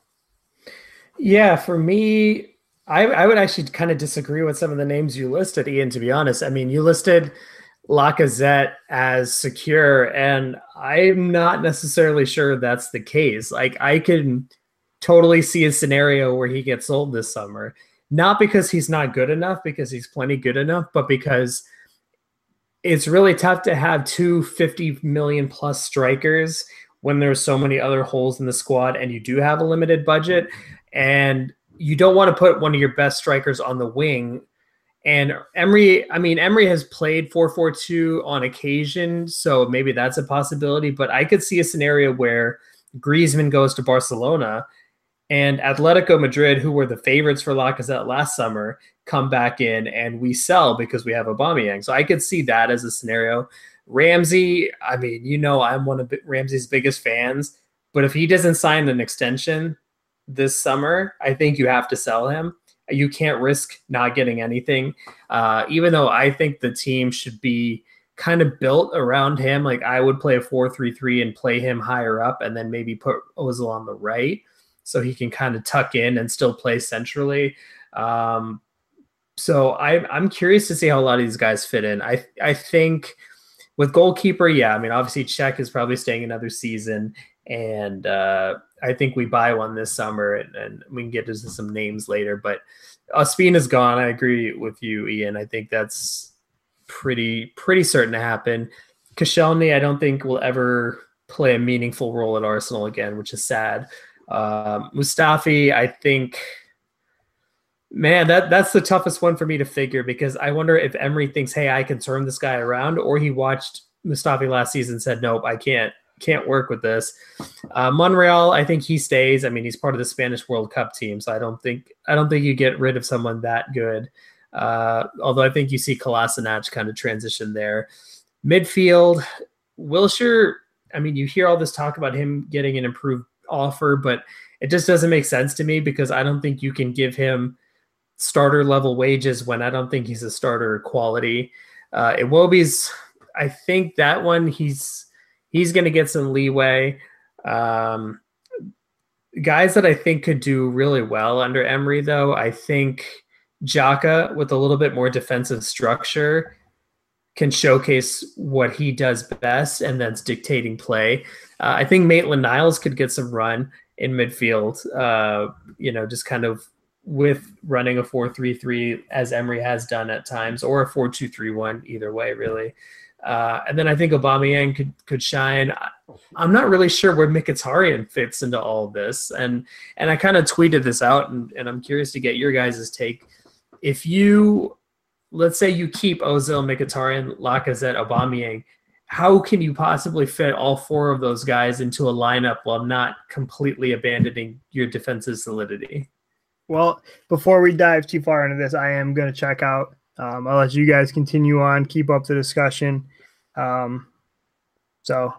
Yeah, for me, I, I would actually kind of disagree with some of the names you listed, Ian, to be honest. I mean, you listed Lacazette as secure, and I'm not necessarily sure that's the case. Like, I can totally see a scenario where he gets sold this summer, not because he's not good enough, because he's plenty good enough, but because it's really tough to have two fifty million plus strikers when there's so many other holes in the squad and you do have a limited budget, and you don't want to put one of your best strikers on the wing. And Emery, I mean, Emery has played four four two on occasion, so maybe that's a possibility, but I could see a scenario where Griezmann goes to Barcelona and Atletico Madrid, who were the favorites for Lacazette last summer, come back in and we sell because we have Aubameyang. So I could see that as a scenario. Ramsey, I mean, you know, I'm one of Ramsey's biggest fans, but if he doesn't sign an extension this summer, I think you have to sell him. You can't risk not getting anything, uh, even though I think the team should be kind of built around him. Like, I would play a four three three and play him higher up and then maybe put Ozil on the right so he can kind of tuck in and still play centrally. Um, so I, I'm curious to see how a lot of these guys fit in. I I think with goalkeeper, yeah, I mean, obviously Czech is probably staying another season, and uh, I think we buy one this summer, and, and we can get into some names later. But Ospina's gone. I agree with you, Ian. I think that's pretty pretty certain to happen. Koscielny, I don't think will ever play a meaningful role at Arsenal again, which is sad. Um, Mustafi, I think, man, that that's the toughest one for me to figure, because I wonder if Emery thinks, hey, I can turn this guy around, or he watched Mustafi last season and said, nope, I can't can't work with this. Uh, Monreal, I think he stays. I mean, he's part of the Spanish World Cup team, so I don't think I don't think you get rid of someone that good. Uh, although I think you see Kolasinac kind of transition there. Midfield, Wilshere, I mean, you hear all this talk about him getting an improved offer, but it just doesn't make sense to me, because I don't think you can give him starter level wages when I don't think he's a starter quality. Uh, Iwobi's, I think that one he's he's going to get some leeway. Um, guys that I think could do really well under Emery, though, I think Xhaka, with a little bit more defensive structure, can showcase what he does best, and that's dictating play. Uh, I think Maitland-Niles could get some run in midfield, uh, you know, just kind of with running a four three three as Emery has done at times, or a four two three one, either way, really. Uh, and then I think Aubameyang could could shine. I'm not really sure where Mkhitaryan fits into all of this. And and I kind of tweeted this out, and, and I'm curious to get your guys' take. If you, let's say you keep Ozil, Mkhitaryan, Lacazette, Aubameyang, how can you possibly fit all four of those guys into a lineup while not completely abandoning your defensive solidity? Well, before we dive too far into this, I am going to check out. Um, I'll let you guys continue on, keep up the discussion. Um, so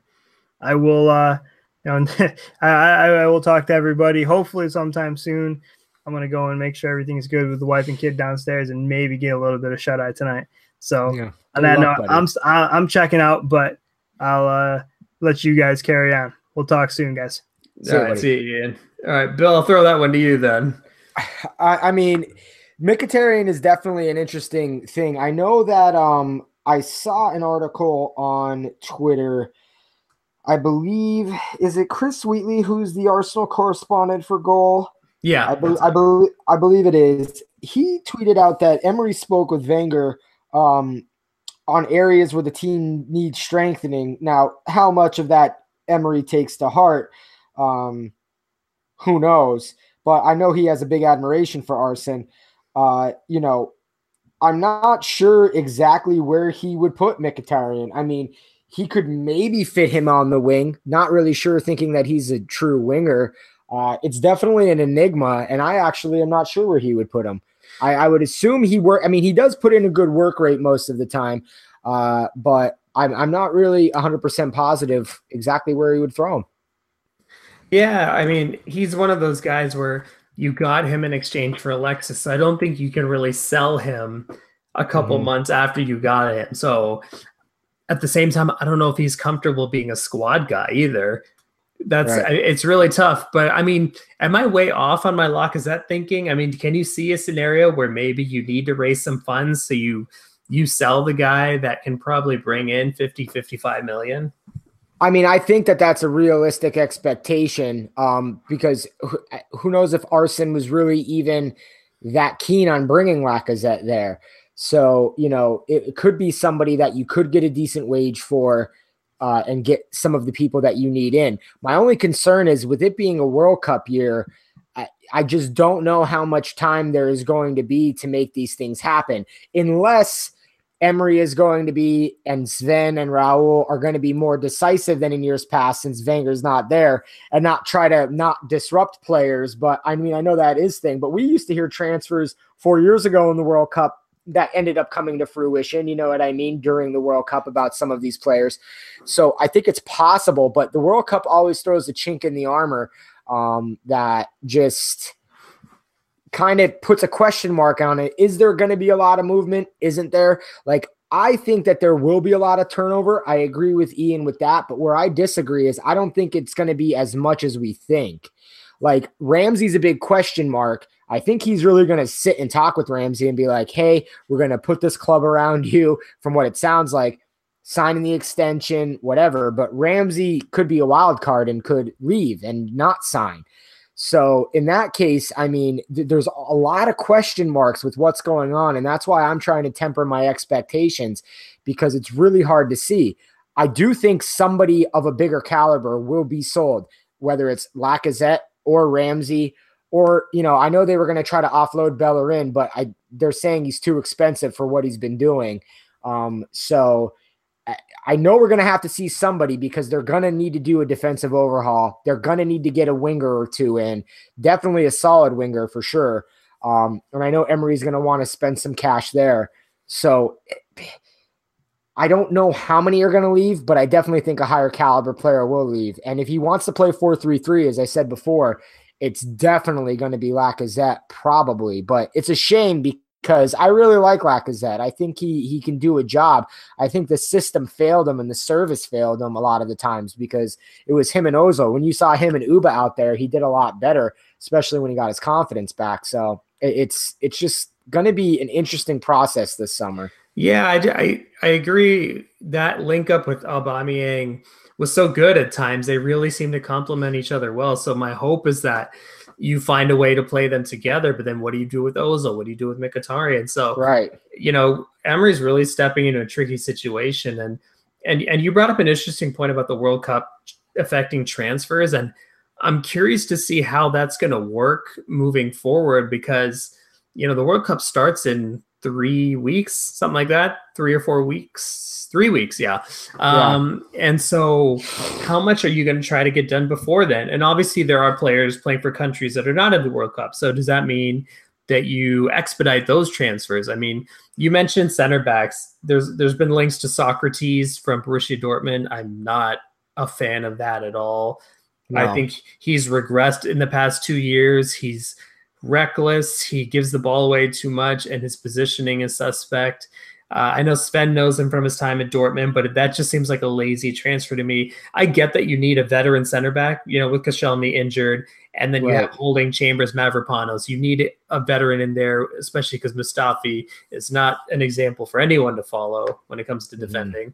I will, uh, you know, I, I, I will talk to everybody, hopefully sometime soon. I'm going to go and make sure everything's good with the wife and kid downstairs, and maybe get a little bit of shut-eye tonight. So Yeah. on that luck, note, buddy. I'm, I'm checking out, but I'll uh, let you guys carry on. We'll talk soon, guys. See All you, right, buddy. see you, Ian. All right, Bill, I'll throw that one to you then. I, I mean, Mkhitaryan is definitely an interesting thing. I know that um, I saw an article on Twitter. I believe, is it Chris Wheatley who's the Arsenal correspondent for Goal? Yeah, I, be- I, be- I believe it is. He tweeted out that Emery spoke with Wenger um, on areas where the team needs strengthening. Now, how much of that Emery takes to heart, um, who knows? But I know he has a big admiration for Arsene. Uh, you know, I'm not sure exactly where he would put Mkhitaryan. I mean, he could maybe fit him on the wing. Not really sure, thinking that he's a true winger. Uh, it's definitely an enigma, and I actually am not sure where he would put him. I, I would assume he work. I mean, he does put in a good work rate most of the time, uh, but I'm I'm not really one hundred percent positive exactly where he would throw him. Yeah, I mean, he's one of those guys where you got him in exchange for Alexis. So I don't think you can really sell him a couple mm-hmm. months after you got him. So at the same time, I don't know if he's comfortable being a squad guy either. That's right. It's really tough. But I mean, am I way off on my Lacazette thinking? I mean, can you see a scenario where maybe you need to raise some funds so you you sell the guy that can probably bring in fifty, fifty-five million? I mean, I think that that's a realistic expectation um, because who, who knows if Arsene was really even that keen on bringing Lacazette there. So, you know, it, it could be somebody that you could get a decent wage for uh, and get some of the people that you need in. My only concern is with it being a World Cup year, I, I just don't know how much time there is going to be to make these things happen unless Emery is going to be, and Sven and Raul are going to be more decisive than in years past since Wenger's not there, and not try to not disrupt players. But I mean, I know that is thing, but we used to hear transfers four years ago in the World Cup that ended up coming to fruition. You know what I mean? During the World Cup about some of these players. So I think it's possible, but the World Cup always throws a chink in the armor um, that just kind of puts a question mark on it. Is there going to be a lot of movement? Isn't there? Like, I think that there will be a lot of turnover. I agree with Ian with that, but where I disagree is I don't think it's going to be as much as we think. Like, Ramsey's a big question mark. I think he's really going to sit and talk with Ramsey and be like, hey, we're going to put this club around you, from what it sounds like, signing the extension, whatever. But Ramsey could be a wild card and could leave and not sign. So in that case, I mean, th- there's a lot of question marks with what's going on. And that's why I'm trying to temper my expectations, because it's really hard to see. I do think somebody of a bigger caliber will be sold, whether it's Lacazette or Ramsey, or, you know, I know they were going to try to offload Bellerin, but I, they're saying he's too expensive for what he's been doing. Um, so I know we're going to have to see somebody, because they're going to need to do a defensive overhaul. They're going to need to get a winger or two in, definitely a solid winger for sure. Um, and I know Emery's going to want to spend some cash there. So I don't know how many are going to leave, but I definitely think a higher caliber player will leave. And if he wants to play four three three, as I said before, it's definitely going to be Lacazette probably, but it's a shame because Because I really like Lacazette. I think he he can do a job. I think the system failed him and the service failed him a lot of the times because it was him and Ozil. When you saw him and Uba out there, he did a lot better, especially when he got his confidence back. So it's it's just going to be an interesting process this summer. Yeah, I, I, I agree. That link up with Aubameyang was so good at times. They really seem to complement each other well. So my hope is that you find a way to play them together, but then what do you do with Ozil? What do you do with Mkhitaryan? So, right. you know, Emery's really stepping into a tricky situation. And, and, and you brought up an interesting point about the World Cup affecting transfers. And I'm curious to see how that's going to work moving forward, because, you know, the World Cup starts in three weeks, something like that, three or four weeks, three weeks. Yeah. Um, yeah. And so how much are you going to try to get done before then? And obviously there are players playing for countries that are not in the World Cup. So does that mean that you expedite those transfers? I mean, you mentioned center backs. There's, there's been links to Socrates from Borussia Dortmund. I'm not a fan of that at all. No. I think he's regressed in the past two years. He's reckless. He gives the ball away too much, and his positioning is suspect. Uh, I know Sven knows him from his time at Dortmund, but that just seems like a lazy transfer to me. I get that you need a veteran center back, you know, with Koscielny injured, and then right. you have Holding, Chambers, Mavropanos. You need a veteran in there, especially because Mustafi is not an example for anyone to follow when it comes to defending. Mm.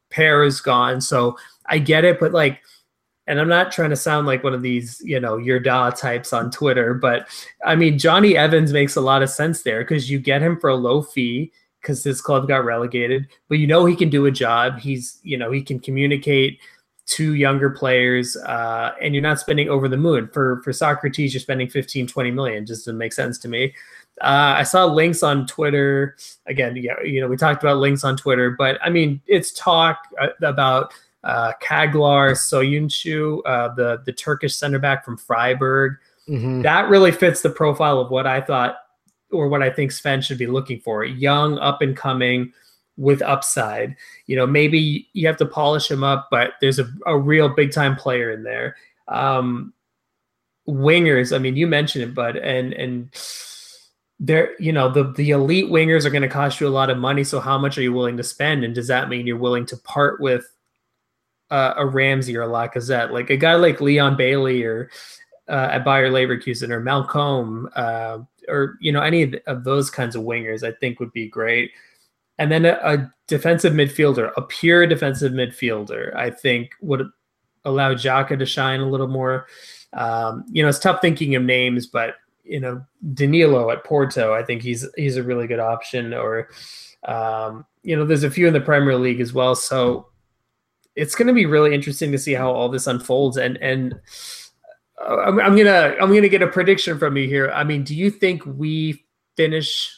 pair is gone. So I get it, but like, and I'm not trying to sound like one of these, you know, your da types on Twitter, but I mean, Johnny Evans makes a lot of sense there because you get him for a low fee because this club got relegated, but you know he can do a job. He's, you know, he can communicate to younger players, uh, and you're not spending over the moon. For for Socrates, you're spending fifteen, twenty million. Just doesn't make sense to me. Uh, I saw links on Twitter. Again, yeah, you know, we talked about links on Twitter, but I mean, it's talk about uh, Kaglar Soyuncu, uh, the, the Turkish center back from Freiburg. Mm-hmm. That really fits the profile of what I thought, or what I think Sven should be looking for. Young, up and coming, with upside. You know, maybe you have to polish him up, but there's a, a real big time player in there. Um, wingers, I mean, you mentioned it, bud, and and they're, you know, the the elite wingers are going to cost you a lot of money. So how much are you willing to spend? And does that mean you're willing to part with uh, a Ramsey or a Lacazette? Like a guy like Leon Bailey or uh, at Bayer Leverkusen or Malcolm, uh, or, you know, any of, the, of those kinds of wingers, I think would be great. And then a, a defensive midfielder, a pure defensive midfielder, I think would allow Xhaka to shine a little more. Um, you know, it's tough thinking of names, but, you know, Danilo at Porto, I think he's he's a really good option. Or, um, you know, there's a few in the Premier League as well. So it's going to be really interesting to see how all this unfolds. And and I'm, I'm gonna I'm gonna get a prediction from you here. I mean, do you think we finish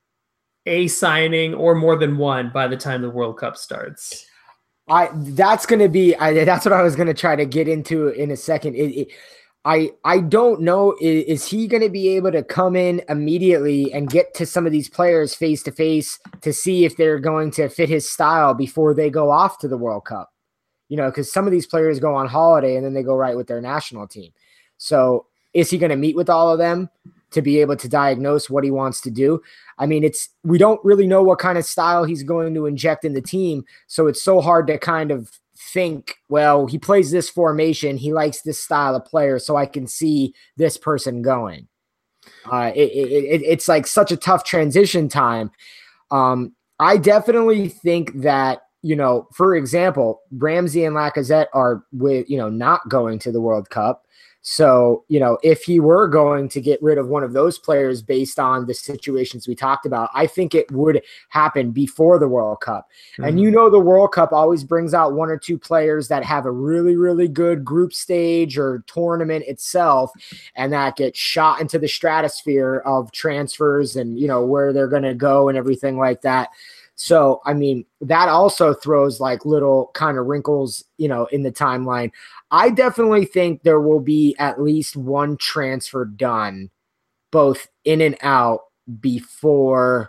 a signing or more than one by the time the World Cup starts? I that's going to be I, that's what I was going to try to get into in a second. It, it, I I don't know. Is, is he going to be able to come in immediately and get to some of these players face to face to see if they're going to fit his style before they go off to the World Cup? You know, because some of these players go on holiday and then they go right with their national team. So is he going to meet with all of them to be able to diagnose what he wants to do? I mean, it's we don't really know what kind of style he's going to inject in the team. So it's so hard to kind of think, well, he plays this formation, he likes this style of player, so I can see this person going. Uh, it, it, it, it's like such a tough transition time. Um, I definitely think that, you know, for example, Ramsey and Lacazette are with, you know, not going to the World Cup. So, you know, if he were going to get rid of one of those players based on the situations we talked about, I think it would happen before the World Cup. Mm-hmm. And, you know, the World Cup always brings out one or two players that have a really, really good group stage or tournament itself, and that get shot into the stratosphere of transfers and, you know, where they're going to go and everything like that. So, I mean, that also throws like little kind of wrinkles, you know, in the timeline. I definitely think there will be at least one transfer done, both in and out, before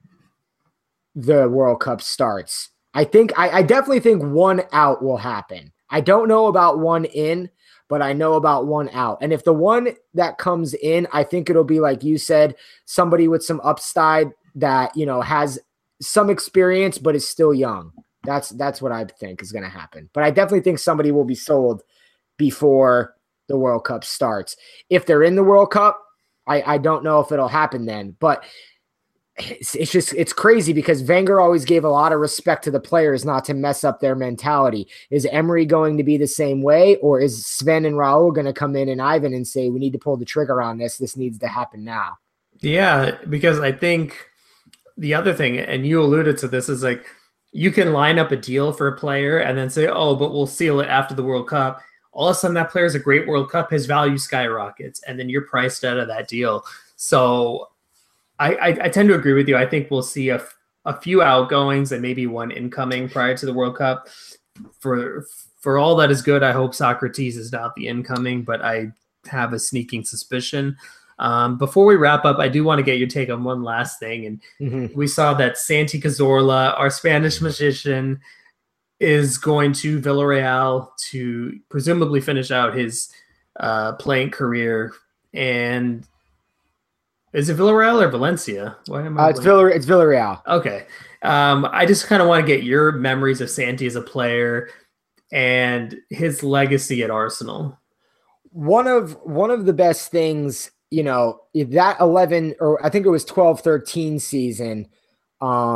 the World Cup starts. I think I, I definitely think one out will happen. I don't know about one in, but I know about one out. And if the one that comes in, I think it'll be like you said, somebody with some upside that, you know, has some experience but is still young. That's that's what I think is going to happen. But I definitely think somebody will be sold before the World Cup starts. If they're in the World Cup, I, I don't know if it'll happen then. But it's, it's just it's crazy because Wenger always gave a lot of respect to the players not to mess up their mentality. Is Emery going to be the same way, or is Sven and Raul going to come in and Ivan and say, we need to pull the trigger on this. This needs to happen now? Yeah, because I think the other thing, and you alluded to this, is like you can line up a deal for a player and then say, oh, but we'll seal it after the World Cup. All of a sudden that player is a great World Cup, his value skyrockets, and then you're priced out of that deal. So I, I, I tend to agree with you. I think we'll see a, a few outgoings and maybe one incoming prior to the World Cup. For for all that is good, I hope Socrates is not the incoming, but I have a sneaking suspicion. Um, before we wrap up, I do want to get your take on one last thing. And mm-hmm. we saw that Santi Cazorla, our Spanish magician, is going to Villarreal to presumably finish out his uh, playing career. And is it Villarreal or Valencia? Why am I? Uh, it's, Villar- it's Villarreal. Okay. Um, I just kind of want to get your memories of Santi as a player and his legacy at Arsenal. One of one of the best things, you know, that eleven or I think it was twelve thirteen season um,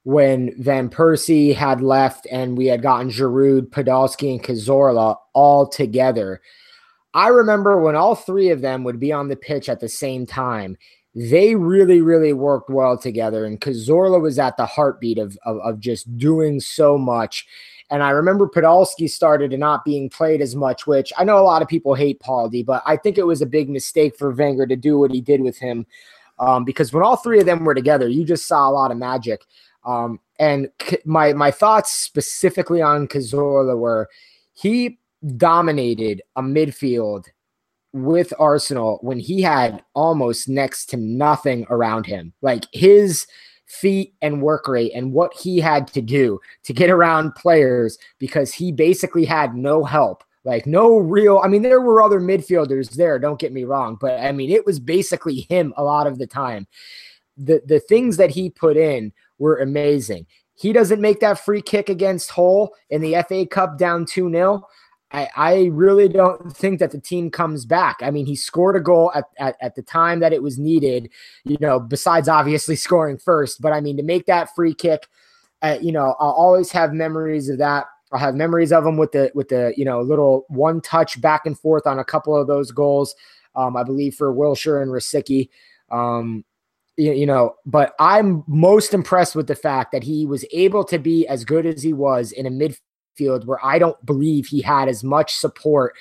when Van Persie had left and we had gotten Giroud, Podolski, and Cazorla all together. I remember when all three of them would be on the pitch at the same time, they really, really worked well together. And Cazorla was at the heartbeat of, of, of just doing so much. And I remember Podolski started to not being played as much, which I know a lot of people hate Paldy, but I think it was a big mistake for Wenger to do what he did with him. Um, because when all three of them were together, you just saw a lot of magic. Um, and my, my thoughts specifically on Cazorla were he dominated a midfield with Arsenal when he had almost next to nothing around him. Like his feet and work rate and what he had to do to get around players, because he basically had no help, like no real, I mean, there were other midfielders there, don't get me wrong, but I mean, it was basically him a lot of the time. The, the things that he put in were amazing. He doesn't make that free kick against Hull in the F A Cup down two nil. I, I really don't think that the team comes back. I mean, he scored a goal at, at, at the time that it was needed, you know, besides obviously scoring first. But I mean, to make that free kick, uh, you know, I'll always have memories of that. I'll have memories of him with the, with the, you know, little one touch back and forth on a couple of those goals, um, I believe for Wilshere and Rosicky. Um, you, you know, but I'm most impressed with the fact that he was able to be as good as he was in a midfield field where I don't believe he had as much support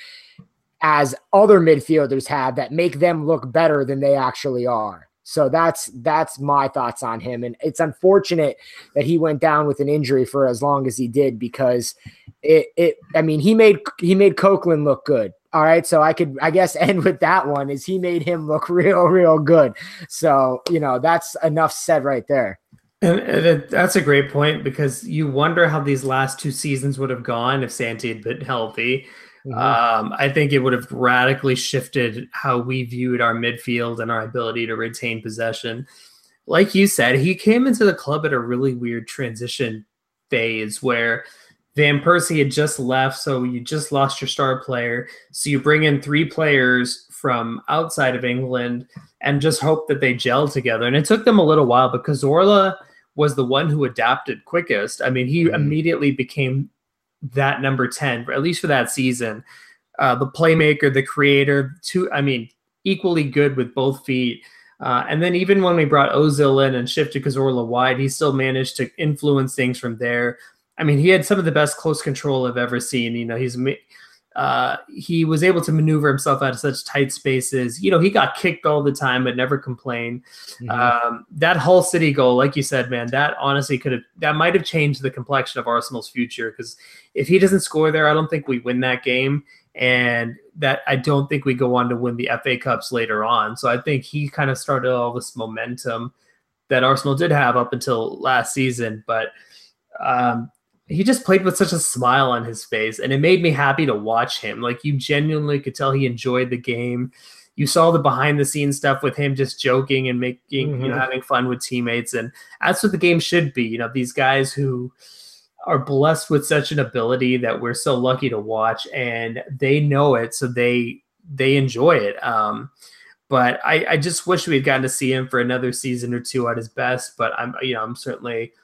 as other midfielders have that make them look better than they actually are. So that's that's my thoughts on him. And it's unfortunate that he went down with an injury for as long as he did, because it it I mean he made he made Coquelin look good. All right. So I could I guess end with that one, is he made him look real, real good. So, you know, that's enough said right there. And, and it, that's a great point, because you wonder how these last two seasons would have gone if Santi had been healthy. Mm-hmm. Um, I think it would have radically shifted how we viewed our midfield and our ability to retain possession. Like you said, he came into the club at a really weird transition phase where Van Persie had just left, so you just lost your star player. So you bring in three players from outside of England and just hope that they gel together. And it took them a little while, but Cazorla was the one who adapted quickest. I mean, he mm-hmm. immediately became that number ten, at least for that season. Uh, the playmaker, the creator, two, I mean, equally good with both feet. Uh, and then even when we brought Ozil in and shifted Cazorla wide, he still managed to influence things from there. I mean, he had some of the best close control I've ever seen. You know, he's uh, he was able to maneuver himself out of such tight spaces. You know, he got kicked all the time, but never complained. Mm-hmm. Um, that Hull City goal, like you said, man, that honestly could have, that might have changed the complexion of Arsenal's future. Because if he doesn't score there, I don't think we win that game. And that I don't think we go on to win the F A Cups later on. So I think he kind of started all this momentum that Arsenal did have up until last season. But um, he just played with such a smile on his face, and it made me happy to watch him. Like, you genuinely could tell he enjoyed the game. You saw the behind the scenes stuff with him just joking and making, mm-hmm. you know, having fun with teammates. And that's what the game should be. You know, these guys who are blessed with such an ability that we're so lucky to watch, and they know it. So they, they enjoy it. Um, but I, I just wish we had gotten to see him for another season or two at his best, but I'm, you know, I'm certainly,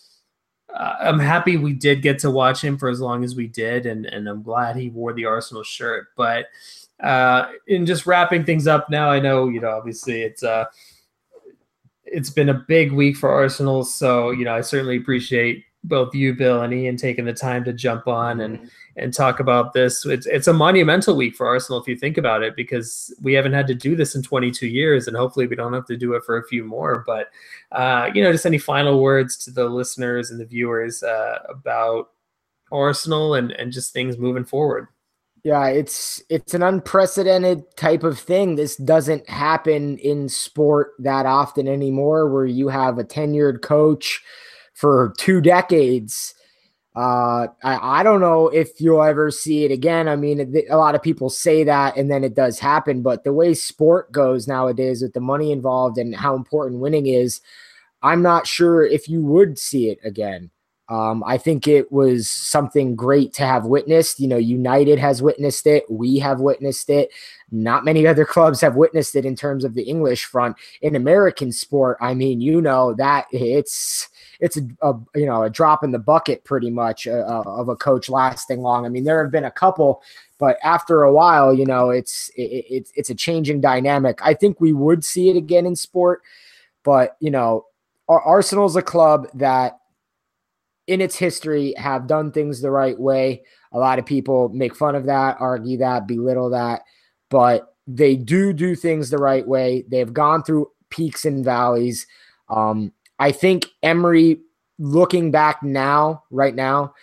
Uh, I'm happy we did get to watch him for as long as we did, and, and I'm glad he wore the Arsenal shirt. But uh, in just wrapping things up now, I know, you know, obviously it's uh, it's been a big week for Arsenal, so, you know, I certainly appreciate both you, Bill, and Ian taking the time to jump on and and talk about this. It's it's a monumental week for Arsenal if you think about it, because we haven't had to do this in twenty-two years, and hopefully we don't have to do it for a few more. But uh, you know, just any final words to the listeners and the viewers uh, about Arsenal and and just things moving forward. Yeah, it's it's an unprecedented type of thing. This doesn't happen in sport that often anymore, where you have a tenured coach for two decades. Uh, I, I don't know if you'll ever see it again. I mean, a lot of people say that, and then it does happen. But the way sport goes nowadays, with the money involved and how important winning is, I'm not sure if you would see it again. Um, I think it was something great to have witnessed. You know, United has witnessed it. We have witnessed it. Not many other clubs have witnessed it in terms of the English front. In American sport, I mean, you know that it's it's a, a you know a drop in the bucket pretty much uh, of a coach lasting long. I mean, there have been a couple, but after a while, you know, it's it, it's it's a changing dynamic. I think we would see it again in sport, but you know, Arsenal's a club that in its history have done things the right way. A lot of people make fun of that, argue that, belittle that, but they do do things the right way. They've gone through peaks and valleys. Um, I think Emery, looking back now, right now,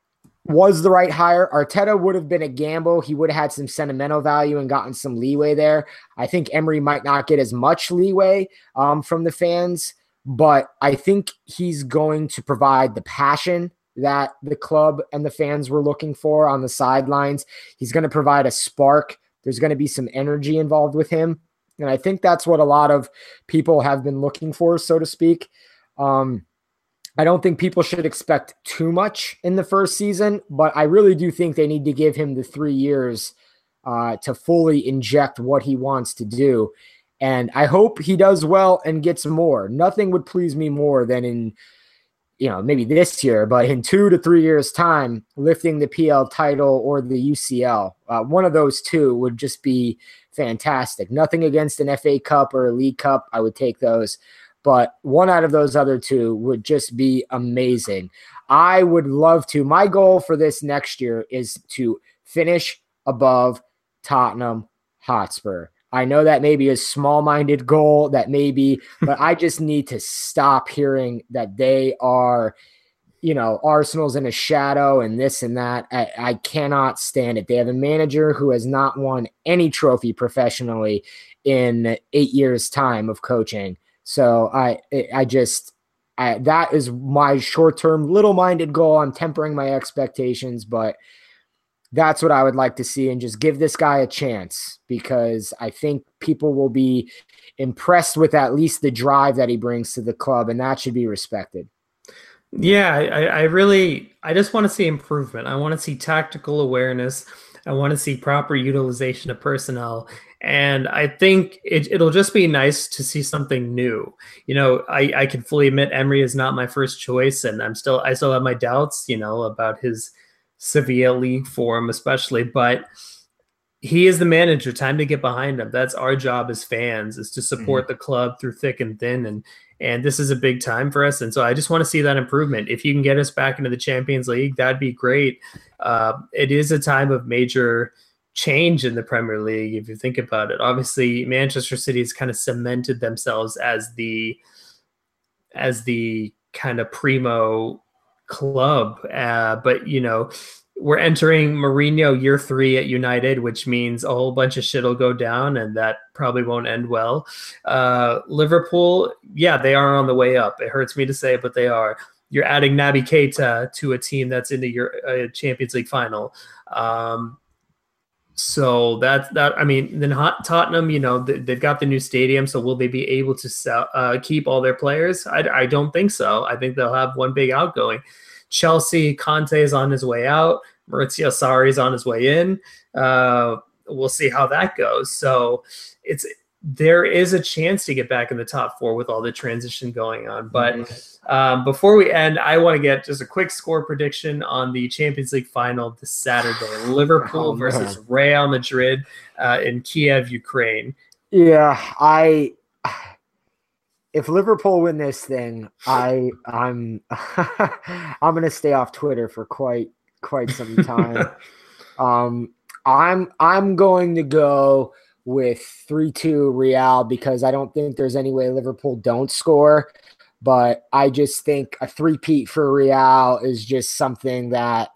was the right hire. Arteta would have been a gamble. He would have had some sentimental value and gotten some leeway there. I think Emery might not get as much leeway um, from the fans, but I think he's going to provide the passion that the club and the fans were looking for on the sidelines. He's going to provide a spark. There's going to be some energy involved with him. And I think that's what a lot of people have been looking for, so to speak. Um, I don't think people should expect too much in the first season, but I really do think they need to give him the three years uh, to fully inject what he wants to do. And I hope he does well and gets more. Nothing would please me more than in, you know, maybe this year, but in two to three years' time, lifting the P L title or the U C L. Uh, one of those two would just be fantastic. Nothing against an F A Cup or a League Cup. I would take those. But one out of those other two would just be amazing. I would love to. My goal for this next year is to finish above Tottenham Hotspur. I know that may be a small-minded goal, that may be, but I just need to stop hearing that they are, you know, Arsenal's in a shadow and this and that. I, I cannot stand it. They have a manager who has not won any trophy professionally in eight years' time of coaching. So I, I just, I, that is my short-term, little-minded goal. I'm tempering my expectations, but that's what I would like to see, and just give this guy a chance, because I think people will be impressed with at least the drive that he brings to the club, and that should be respected. Yeah, I, I really, I just want to see improvement. I want to see tactical awareness. I want to see proper utilization of personnel. And I think it, it'll just be nice to see something new. You know, I, I can fully admit Emery is not my first choice, and I'm still, I still have my doubts, you know, about his Sevilla league form, especially, but he is the manager. Time to get behind him. That's our job as fans, is to support mm-hmm. the club through thick and thin. And, and this is a big time for us. And so I just want to see that improvement. If you can get us back into the Champions League, that'd be great. Uh, it is a time of major change in the Premier League, if you think about it. Obviously, Manchester City has kind of cemented themselves as the, as the kind of primo club, uh, but you know, we're entering Mourinho year three at United, which means a whole bunch of shit will go down, and that probably won't end well. Uh, Liverpool, yeah, they are on the way up. It hurts me to say it, but they are. You're adding Naby Keita to a team that's in the your uh, Champions League final. Um, So that's that. I mean, then Hot Tottenham, you know, they, they've got the new stadium. So will they be able to sell, uh, keep all their players? I, I don't think so. I think they'll have one big outgoing. Chelsea, Conte is on his way out. Maurizio Sarri is on his way in. Uh, we'll see how that goes. So it's there is a chance to get back in the top four with all the transition going on. But mm-hmm. um, before we end, I want to get just a quick score prediction on the Champions League final this Saturday. Liverpool oh, versus Real Madrid uh, in Kiev, Ukraine. Yeah, I if Liverpool win this thing, I I'm I'm gonna stay off Twitter for quite quite some time. um, I'm I'm going to go with three two Real, because I don't think there's any way Liverpool don't score. But I just think a three-peat for Real is just something that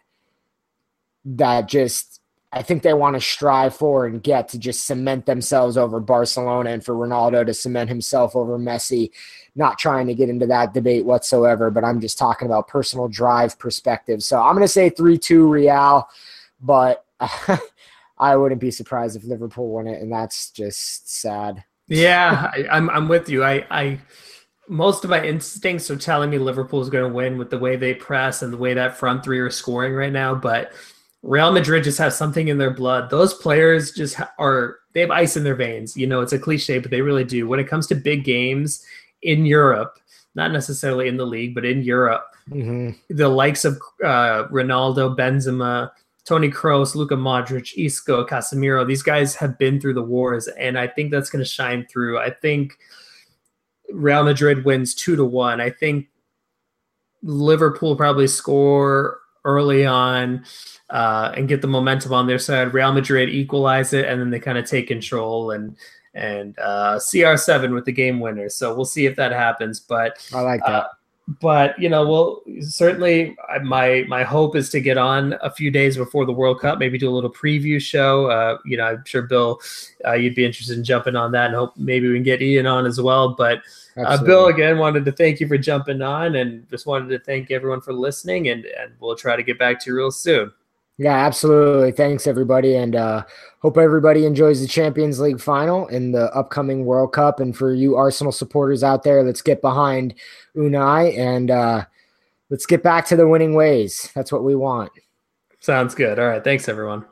that just I think they want to strive for and get, to just cement themselves over Barcelona, and for Ronaldo to cement himself over Messi. Not trying to get into that debate whatsoever, but I'm just talking about personal drive perspective. So I'm going to say three two Real, but I wouldn't be surprised if Liverpool won it, and that's just sad. Yeah, I, I'm I'm with you. I, I most of my instincts are telling me Liverpool is going to win with the way they press and the way that front three are scoring right now, but Real Madrid just has something in their blood. Those players just ha- are, they have ice in their veins. You know, it's a cliche, but they really do. When it comes to big games in Europe, not necessarily in the league, but in Europe, mm-hmm. the likes of uh, Ronaldo, Benzema, Toni Kroos, Luka Modric, Isco, Casemiro, these guys have been through the wars, and I think that's going to shine through. I think Real Madrid wins two to one. I think Liverpool probably score early on uh, and get the momentum on their side. Real Madrid equalize it, and then they kind of take control and and uh, C R seven with the game winner. So we'll see if that happens. But I like that. Uh, but you know, we'll certainly. My my hope is to get on a few days before the World Cup, maybe do a little preview show. Uh, you know, I'm sure Bill, uh, you'd be interested in jumping on that, and hope maybe we can get Ian on as well. But uh, Bill, again, wanted to thank you for jumping on, and just wanted to thank everyone for listening. And and we'll try to get back to you real soon. Yeah, absolutely. Thanks, everybody. And uh, hope everybody enjoys the Champions League final and the upcoming World Cup. And for you Arsenal supporters out there, let's get behind Unai and uh, let's get back to the winning ways. That's what we want. Sounds good. All right. Thanks, everyone.